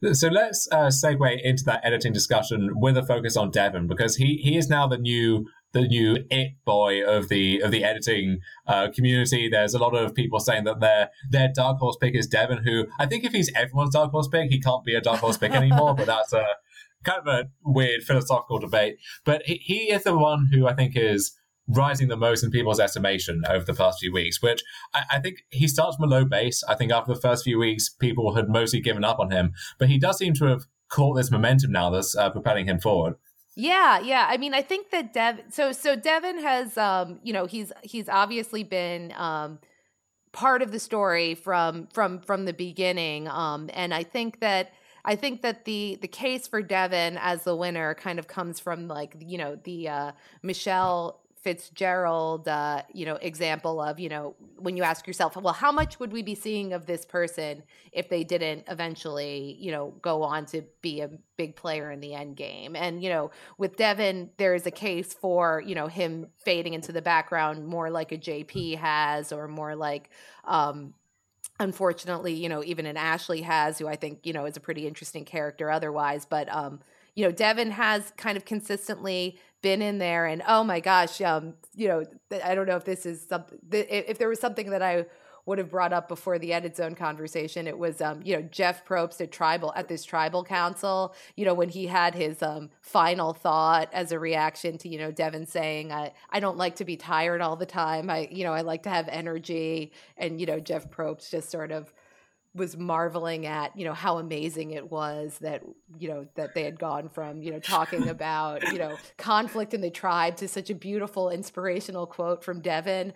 So let's segue into that editing discussion with a focus on Devin, because he is now the new it boy of the editing community. There's a lot of people saying that their dark horse pick is Devin, who I think if he's everyone's dark horse pick, he can't be a dark horse pick anymore. But that's a kind of a weird philosophical debate. But he is the one who I think is rising the most in people's estimation over the past few weeks, which I think he starts from a low base. I think after the first few weeks, people had mostly given up on him, but he does seem to have caught this momentum now that's propelling him forward. Yeah. I mean, I think that Devin has, he's obviously been part of the story from the beginning, and I think that the case for Devin as the winner kind of comes from the Michelle Fitzgerald, example of, when you ask yourself, well, how much would we be seeing of this person if they didn't eventually, go on to be a big player in the end game? And, with Devin, there's a case for, him fading into the background more like a JP has, or more like, unfortunately, even an Ashley has, who I think, is a pretty interesting character otherwise. But, Devin has kind of consistently been in there, and oh my gosh, I don't know if this is something, if there was something that I would have brought up before the Edit Zone conversation, it was, Jeff Probst at this tribal council, when he had his final thought as a reaction to, Devin saying, I don't like to be tired all the time. I like to have energy. And, Jeff Probst just sort of was marveling at, how amazing it was that, that they had gone from, talking about, conflict in the tribe to such a beautiful, inspirational quote from Devin.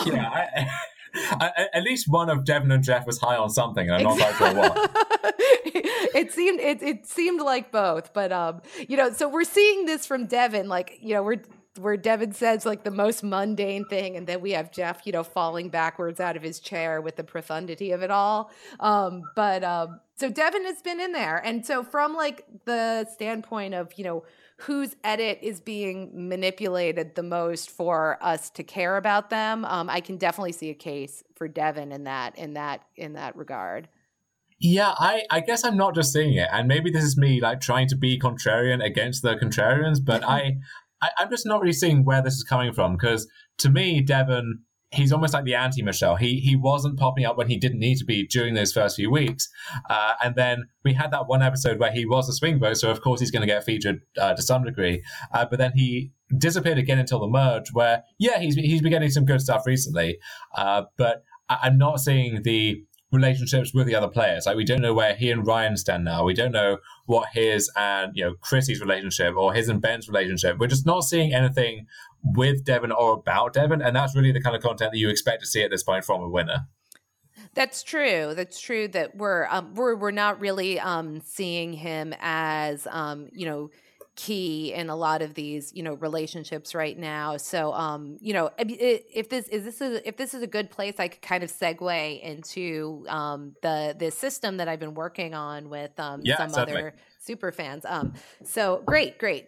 At least one of Devin and Jeff was high on something, and I'm not quite sure what. It seemed like both, but so we're seeing this from Devin, where Devin says like the most mundane thing, and then we have Jeff, falling backwards out of his chair with the profundity of it all. So Devin has been in there, and so from like the standpoint of whose edit is being manipulated the most for us to care about them, I can definitely see a case for Devin in that regard. Yeah, I guess I'm not just seeing it, and maybe this is me like trying to be contrarian against the contrarians, but I'm just not really seeing where this is coming from, because to me, Devin, he's almost like the anti-Michelle. He wasn't popping up when he didn't need to be during those first few weeks. And then we had that one episode where he was a swing vote, so of course he's going to get featured to some degree. But then he disappeared again until the merge, where, yeah, he's been getting some good stuff recently. But I'm not seeing the relationships with the other players. Like, we don't know where he and Ryan stand now. We don't know what his and Chrissy's relationship, or his and Ben's relationship. We're just not seeing anything with Devin or about Devin, and that's really the kind of content that you expect to see at this point from a winner. That's true. That we're not really seeing him as key in a lot of these relationships right now. So if this is a good place, I could kind of segue into the system that I've been working on with some certainly. other super fans. So great.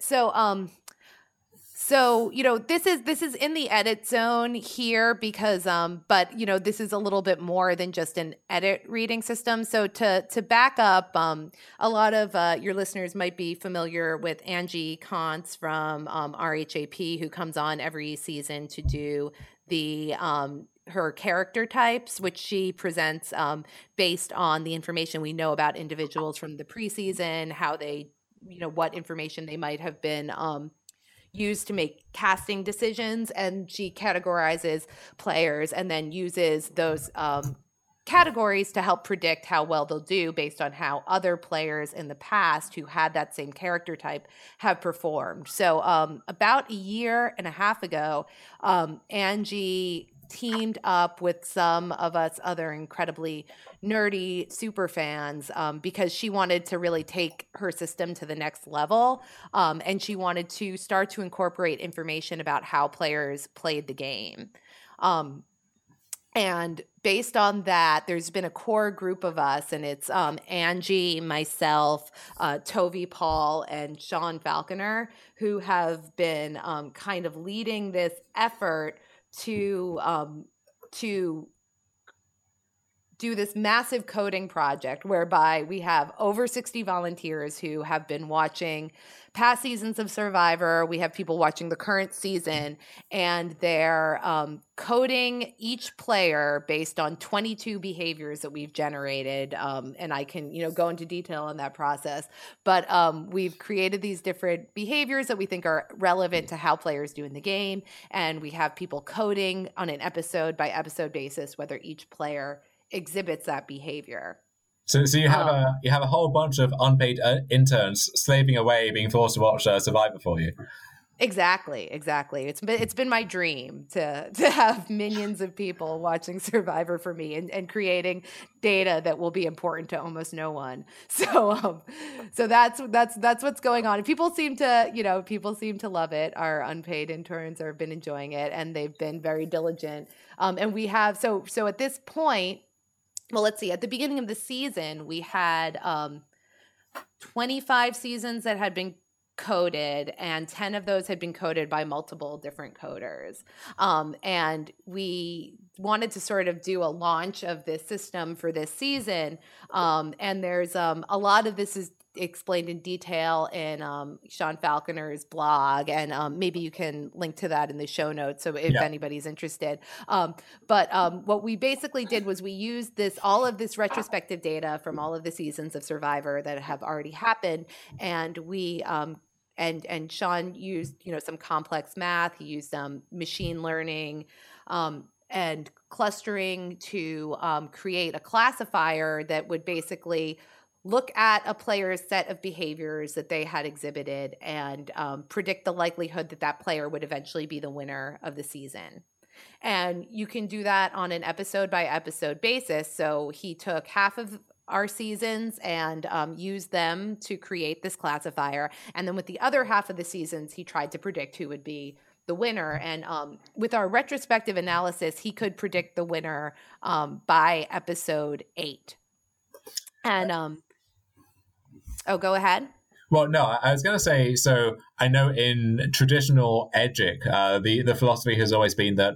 So, this is in the edit zone here because, but, this is a little bit more than just an edit reading system. So to back up, a lot of your listeners might be familiar with Angie Kantz from RHAP, who comes on every season to do the her character types, which she presents based on the information we know about individuals from the preseason, how they, what information they might have been used to make casting decisions, and she categorizes players and then uses those categories to help predict how well they'll do based on how other players in the past who had that same character type have performed. So about a year and a half ago, Angie teamed up with some of us other incredibly nerdy super fans because she wanted to really take her system to the next level, and she wanted to start to incorporate information about how players played the game. And based on that, there's been a core group of us, and it's Angie, myself, Tovi Paul, and Sean Falconer, who have been kind of leading this effort to do this massive coding project whereby we have over 60 volunteers who have been watching past seasons of Survivor. We have people watching the current season, and they're coding each player based on 22 behaviors that we've generated. And I can, go into detail on that process. But we've created these different behaviors that we think are relevant to how players do in the game. And we have people coding on an episode by episode basis whether each player exhibits that behavior. So you have a whole bunch of unpaid interns slaving away, being forced to watch Survivor for you. Exactly. It's been my dream to have minions of people watching Survivor for me and creating data that will be important to almost no one. So that's what's going on. And people seem to love it. Our unpaid interns have been enjoying it, and they've been very diligent. And we have so at this point. Well, let's see. At the beginning of the season, we had 25 seasons that had been coded, and 10 of those had been coded by multiple different coders. And we wanted to sort of do a launch of this system for this season. And there's a lot of this is explained in detail in Sean Falconer's blog, and maybe you can link to that in the show notes, so if anybody's interested. But what we basically did was we used all of this retrospective data from all of the seasons of Survivor that have already happened, and we and Sean used some complex math. He used machine learning and clustering to create a classifier that would basically look at a player's set of behaviors that they had exhibited and predict the likelihood that that player would eventually be the winner of the season. And you can do that on an episode by episode basis. So he took half of our seasons and used them to create this classifier. And then with the other half of the seasons, he tried to predict who would be the winner. And with our retrospective analysis, he could predict the winner by episode 8. And go ahead. Well, no, I was going to say, so I know in traditional Edgic, the philosophy has always been that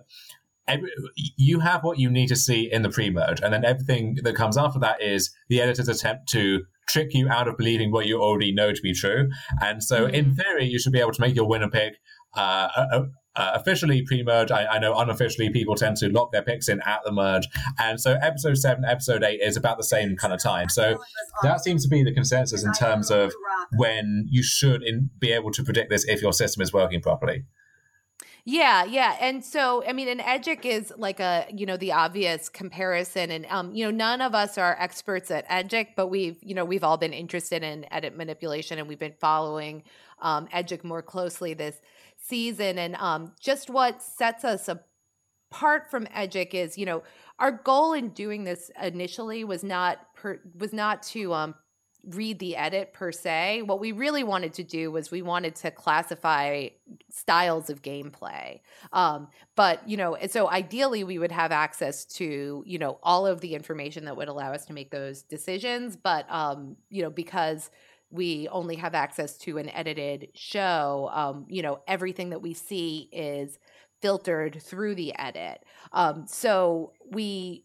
you have what you need to see in the pre-merge, and then everything that comes after that is the editor's attempt to trick you out of believing what you already know to be true. And so in theory, you should be able to make your winner pick officially pre-merge. I know unofficially people tend to lock their picks in at the merge. And so episode 7, episode 8 is about the same kind of time. So that seems to be the consensus in terms of when you should be able to predict this if your system is working properly. Yeah. And so, I mean, an Edgic is like the obvious comparison. And, none of us are experts at Edgic, but we've all been interested in edit manipulation, and we've been following Edgic more closely this season. And just what sets us apart from Edgic is, our goal in doing this initially was not to read the edit per se. What we really wanted to do was we wanted to classify styles of gameplay. But, so ideally we would have access to, all of the information that would allow us to make those decisions. But, because we only have access to an edited show, everything that we see is filtered through the edit. So we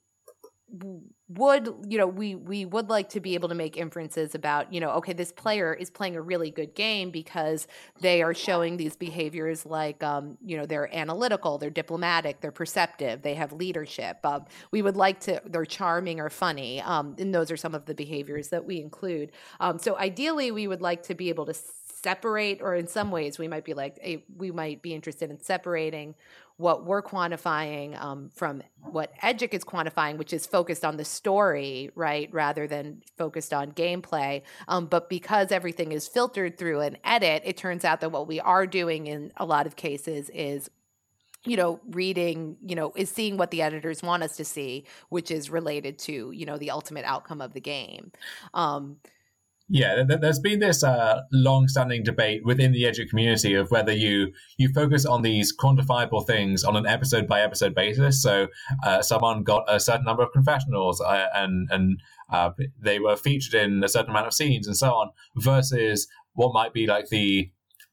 would like to be able to make inferences about, okay, this player is playing a really good game because they are showing these behaviors like, they're analytical, they're diplomatic, they're perceptive, they have leadership. They're charming or funny. And those are some of the behaviors that we include. So ideally, we would like to be able to separate, or in some ways we might be interested in separating what we're quantifying from what Edgic is quantifying, which is focused on the story, right, rather than focused on gameplay. But because everything is filtered through an edit, it turns out that what we are doing in a lot of cases is reading, is seeing what the editors want us to see, which is related to, the ultimate outcome of the game. Yeah, there's been this long-standing debate within the Edgic community of whether you focus on these quantifiable things on an episode-by-episode basis. So someone got a certain number of confessionals and they were featured in a certain amount of scenes and so on, versus what might be like the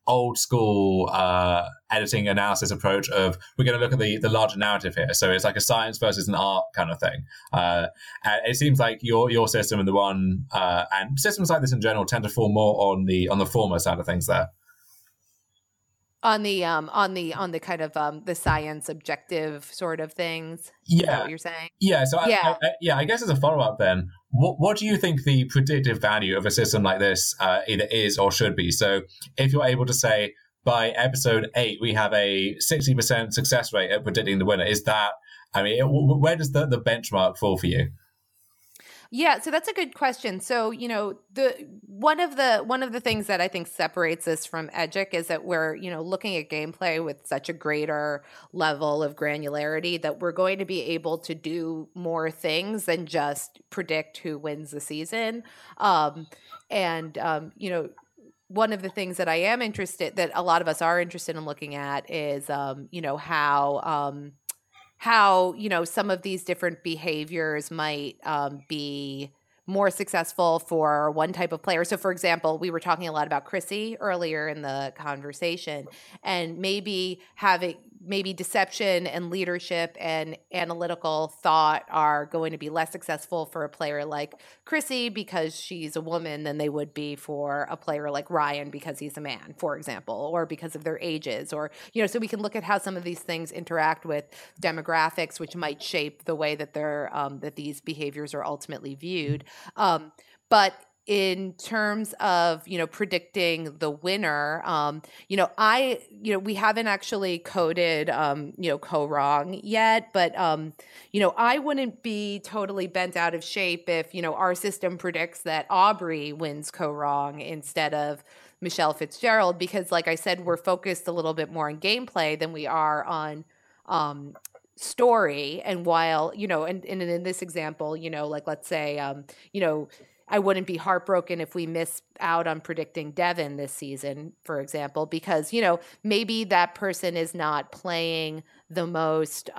old school editing analysis approach of we're going to look at the larger narrative here. So it's like a science versus an art kind of thing. And it seems like your system and the one and systems like this in general tend to fall more on the former side of things there. On the kind of the science objective sort of things. Yeah, is that what you're saying? Yeah. So I guess as a follow up, then, what do you think the predictive value of a system like this either is or should be? So if you're able to say by episode 8 we have a 60% success rate at predicting the winner, is that, I mean, where does the benchmark fall for you? Yeah, so that's a good question. So, you know, one of the things that I think separates us from Edgic is that we're, you know, looking at gameplay with such a greater level of granularity that we're going to be able to do more things than just predict who wins the season. You know, one of the things that I am interested, that a lot of us are interested in looking at is, you know, how, you know, some of these different behaviors might be more successful for one type of player. So, for example, we were talking a lot about Chrissy earlier in the conversation, and maybe deception and leadership and analytical thought are going to be less successful for a player like Chrissy because she's a woman than they would be for a player like Ryan because he's a man, for example, or because of their ages, or, you know, so we can look at how some of these things interact with demographics, which might shape the way that that these behaviors are ultimately viewed. But in terms of, you know, predicting the winner, you know, we haven't actually coded, you know, co-wrong yet, but, you know, I wouldn't be totally bent out of shape if, you know, our system predicts that Aubrey wins co-wrong instead of Michelle Fitzgerald, because like I said, we're focused a little bit more on gameplay than we are on, story. And while, you know, and in this example, you know, like, let's say, you know, I wouldn't be heartbroken if we miss out on predicting Devin this season, for example, because, you know, maybe that person is not playing the most,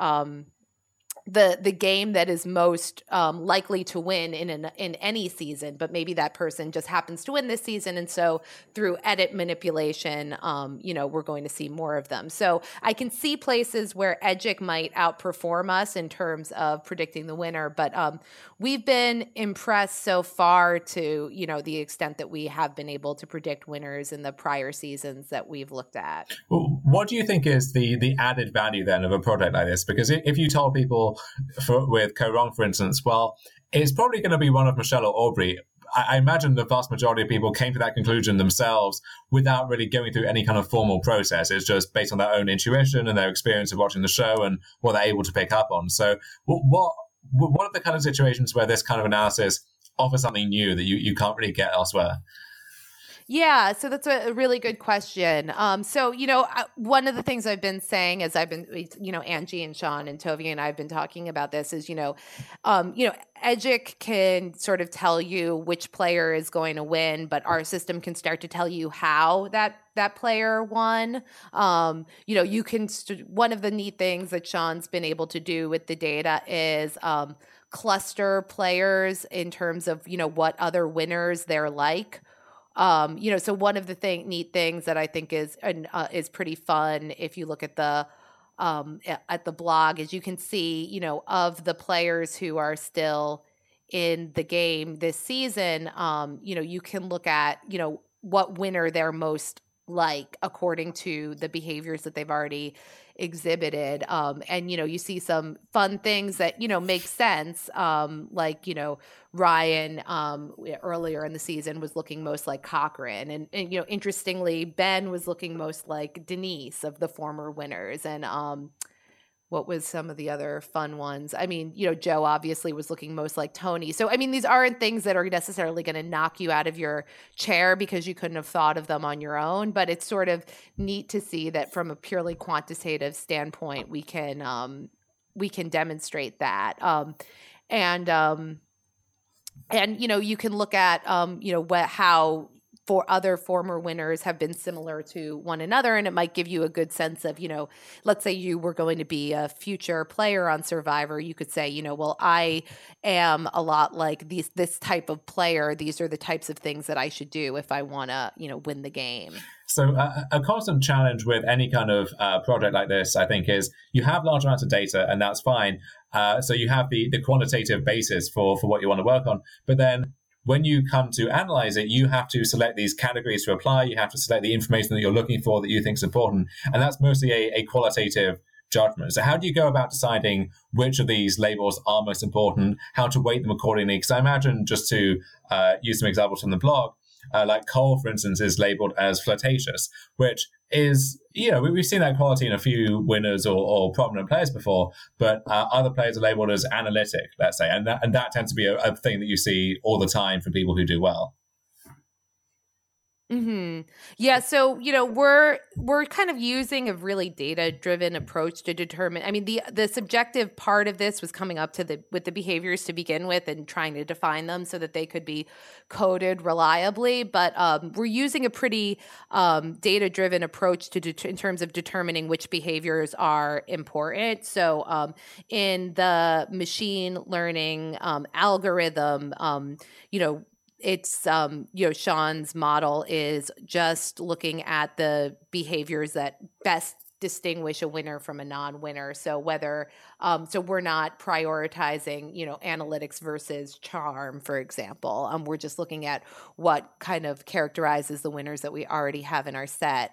the game that is most likely to win in any season, but maybe that person just happens to win this season, and so through edit manipulation, you know, we're going to see more of them. So I can see places where Edgic might outperform us in terms of predicting the winner, but we've been impressed so far to, you know, the extent that we have been able to predict winners in the prior seasons that we've looked at. Well, what do you think is the added value then of a product like this? Because if you told people with co-wrong, for instance, well, it's probably going to be one of Michelle or Aubrey, I imagine the vast majority of people came to that conclusion themselves without really going through any kind of formal process. It's just based on their own intuition and their experience of watching the show and what they're able to pick up on. So what are the kind of situations where this kind of analysis offers something new that you can't really get elsewhere? Yeah, so that's a really good question. So, you know, one of the things I've been saying as I've been, you know, Angie and Sean and Tovi and I have been talking about this is, you know, Edgic can sort of tell you which player is going to win, but our system can start to tell you how that player won. You know, you can, one of the neat things that Sean's been able to do with the data is cluster players in terms of, you know, what other winners they're like. You know, so one of the neat things that I think is pretty fun if you look at the blog is you can see, you know, of the players who are still in the game this season, you know, you can look at, you know, what winner they're most like according to the behaviors that they've already exhibited. And, you know, you see some fun things that, you know, make sense. Like, you know, Ryan earlier in the season was looking most like Cochran. And, you know, interestingly, Ben was looking most like Denise of the former winners. And what was some of the other fun ones? I mean, you know, Joe obviously was looking most like Tony. So, I mean, these aren't things that are necessarily going to knock you out of your chair because you couldn't have thought of them on your own. But it's sort of neat to see that from a purely quantitative standpoint, we can demonstrate that. And you know, you can look at you know, how for other former winners have been similar to one another, and it might give you a good sense of, let's say you were going to be a future player on Survivor. You could say, well, I am a lot like this type of player. These are the types of things that I should do if I want to, win the game. So a constant challenge with any kind of project like this, I think, is you have large amounts of data, and that's fine. So you have the quantitative basis for what you want to work on. But then when you come to analyze it, you have to select these categories to apply. You have to select the information that you're looking for that you think is important. And that's mostly a qualitative judgment. So how do you go about deciding which of these labels are most important, how to weight them accordingly? Because I imagine, just to use some examples from the blog, like Cole, for instance, is labeled as flirtatious, which is, we've seen that quality in a few winners or prominent players before, but other players are labeled as analytic, let's say, and that tends to be a thing that you see all the time for people who do well. Mm-hmm. Yeah. So, we're kind of using a really data-driven approach to determine. I mean, the subjective part of this was coming up with the behaviors to begin with and trying to define them so that they could be coded reliably. But we're using a pretty data-driven approach in terms of determining which behaviors are important. So, in the machine learning algorithm, it's Sean's model is just looking at the behaviors that best distinguish a winner from a non-winner. So whether so we're not prioritizing analytics versus charm, for example. We're just looking at what kind of characterizes the winners that we already have in our set.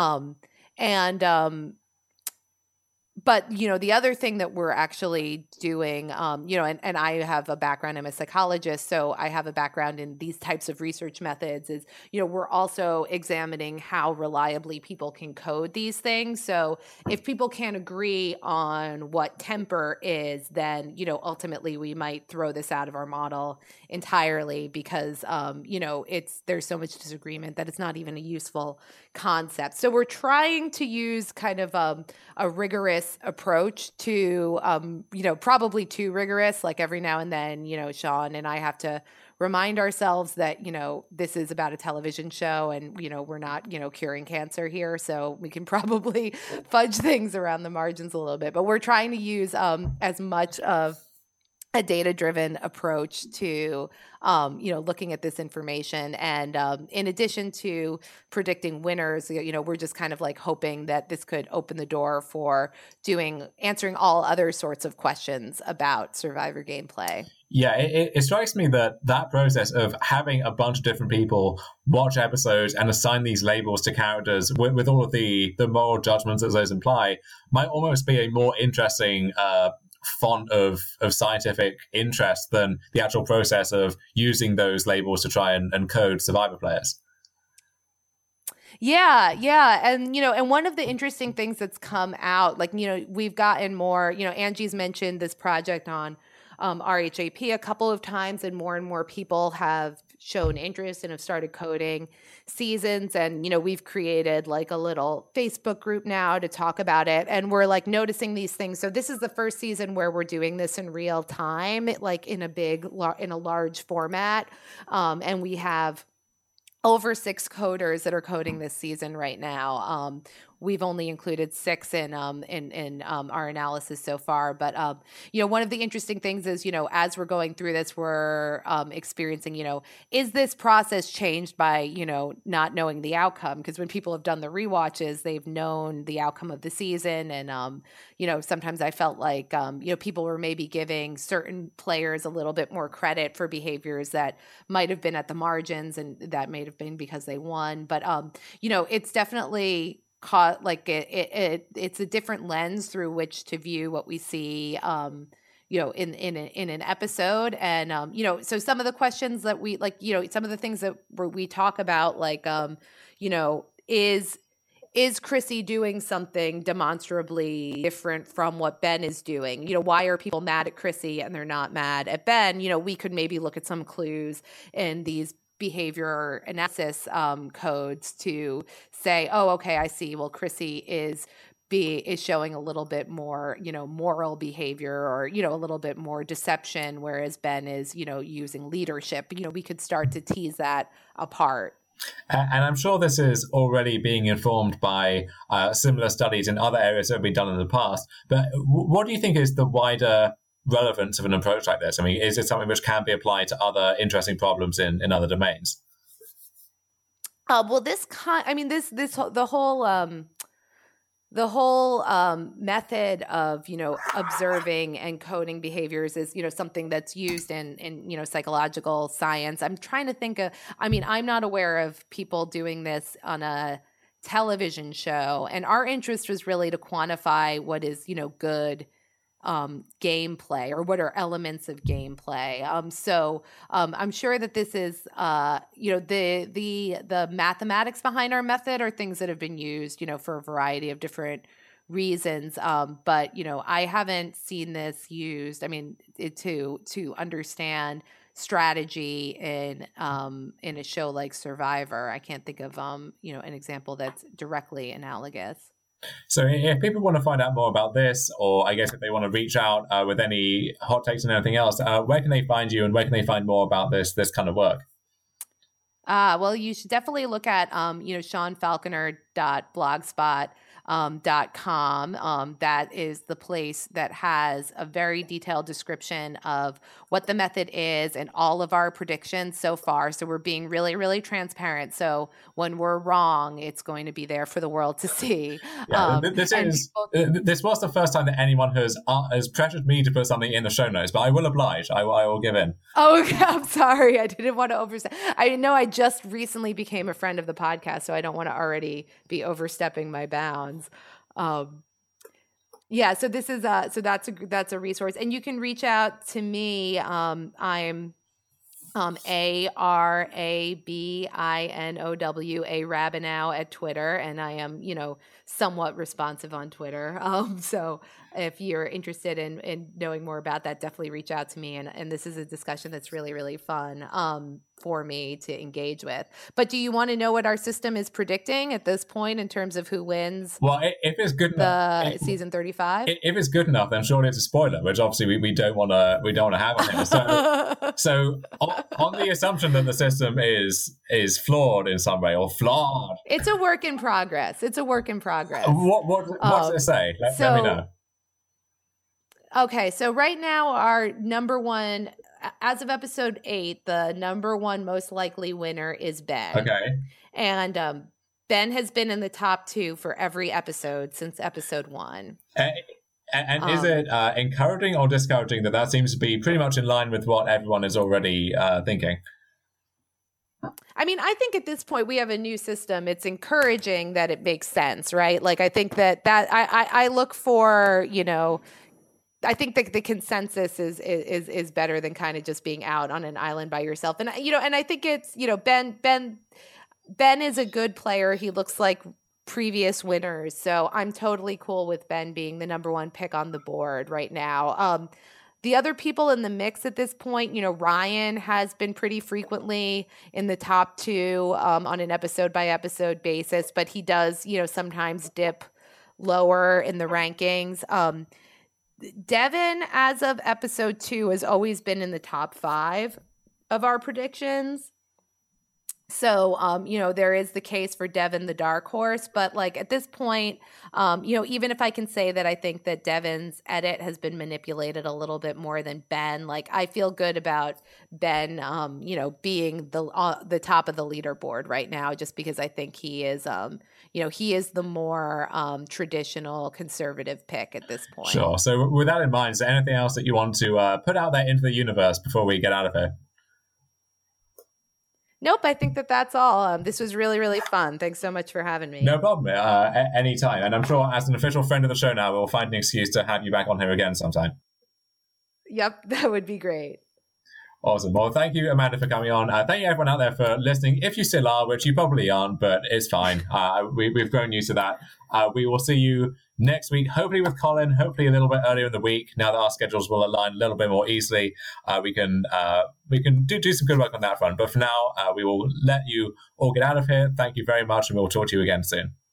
But, the other thing that we're actually doing, and I have a background, I'm a psychologist, so I have a background in these types of research methods is, we're also examining how reliably people can code these things. So if people can't agree on what temper is, then, ultimately we might throw this out of our model entirely because, there's so much disagreement that it's not even a useful concept. So we're trying to use kind of a rigorous approach to, probably too rigorous. Like every now and then, Sean and I have to remind ourselves that, this is about a television show and, we're not, curing cancer here. So we can probably fudge things around the margins a little bit. But we're trying to use as much of a data-driven approach to, looking at this information. And in addition to predicting winners, we're just kind of like hoping that this could open the door for answering all other sorts of questions about Survivor gameplay. Yeah, it strikes me that process of having a bunch of different people watch episodes and assign these labels to characters with all of the moral judgments that those imply might almost be a more interesting font of scientific interest than the actual process of using those labels to try and code Survivor players. Yeah. And one of the interesting things that's come out, we've gotten more, Angie's mentioned this project on RHAP a couple of times, and more people have shown interest and have started coding seasons. And, we've created like a little Facebook group now to talk about it. And we're like noticing these things. So this is the first season where we're doing this in real time, like in a large format. And we have over 6 coders that are coding this season right now. We've only included 6 in our analysis so far. But, one of the interesting things is, as we're going through this, we're experiencing, is this process changed by, not knowing the outcome? Because when people have done the rewatches, they've known the outcome of the season. And, sometimes I felt like, people were maybe giving certain players a little bit more credit for behaviors that might have been at the margins, and that may have been because they won. But, it's definitely it's a different lens through which to view what we see, in an episode. And, so some of the questions that we some of the things that we talk about, is Chrissy doing something demonstrably different from what Ben is doing? Why are people mad at Chrissy and they're not mad at Ben? We could maybe look at some clues in these behavior analysis codes to say, oh, okay, I see. Well, Chrissy is showing a little bit more, moral behavior or, a little bit more deception, whereas Ben is, using leadership. We could start to tease that apart. And I'm sure this is already being informed by similar studies in other areas that have been done in the past. But what do you think is the wider relevance of an approach like this? I mean, is it something which can be applied to other interesting problems in other domains? Well, the whole method of, observing and coding behaviors is, something that's used in psychological science. I'm trying to think of, I'm not aware of people doing this on a television show. And our interest was really to quantify what is, good gameplay, or what are elements of gameplay. So I'm sure that this is, the mathematics behind our method are things that have been used, for a variety of different reasons. But I haven't seen this used. To understand strategy in a show like Survivor. I can't think of an example that's directly analogous. So if people want to find out more about this, or I guess if they want to reach out with any hot takes and anything else, where can they find you, and where can they find more about this kind of work? Well, you should definitely look at, SeanFalconer.blogspot.com. That is the place that has a very detailed description of what the method is and all of our predictions so far. So we're being really, really transparent. So when we're wrong, it's going to be there for the world to see. Yeah, this was the first time that anyone has pressured me to put something in the show notes, but I will oblige. I will give in. Oh, okay. I'm sorry. I didn't want to overstep. I know I just recently became a friend of the podcast, so I don't want to already be overstepping my bounds. Yeah, so this is that's a resource, and you can reach out to me. I'm Arabinow at Twitter, and I am somewhat responsive on Twitter. So if you're interested in knowing more about that, definitely reach out to me. And this is a discussion that's really, really fun for me to engage with. But do you want to know what our system is predicting at this point in terms of who wins? Well, if it's good enough, season 35. If it's good enough, then surely it's a spoiler, which obviously we don't want to have on here. So on the assumption that the system is flawed in some way, or flawed, it's a work in progress. What does it say? Let me know. Okay, so right now our number one, as of episode 8, the number one most likely winner is Ben. Okay. And Ben has been in the top 2 for every episode since episode 1. And is it encouraging or discouraging that seems to be pretty much in line with what everyone is already thinking? I think at this point we have a new system. It's encouraging that it makes sense, right? Like, I think that I look for, I think that the consensus is better than kind of just being out on an island by yourself. And and I think it's, Ben is a good player. He looks like previous winners. So I'm totally cool with Ben being the number one pick on the board right now. The other people in the mix at this point, Ryan has been pretty frequently in the top 2 on an episode by episode basis, but he does, sometimes dip lower in the rankings. Devin, as of episode 2, has always been in the top 5 of our predictions. So, there is the case for Devin, the dark horse. But like at this point, even if I can say that I think that Devin's edit has been manipulated a little bit more than Ben, like I feel good about Ben, being the top of the leaderboard right now, just because I think he is, he is the more traditional conservative pick at this point. Sure. So with that in mind, is there anything else that you want to put out there into the universe before we get out of here? Nope, I think that's all. This was really, really fun. Thanks so much for having me. No problem. Anytime. And I'm sure as an official friend of the show now, we'll find an excuse to have you back on here again sometime. Yep, that would be great. Awesome. Well, thank you, Amanda, for coming on. Thank you, everyone out there, for listening. If you still are, which you probably aren't, but it's fine. We've grown used to that. We will see you next week, hopefully with Colin, hopefully a little bit earlier in the week. Now that our schedules will align a little bit more easily, we can do some good work on that front. But for now, we will let you all get out of here. Thank you very much, and we'll talk to you again soon.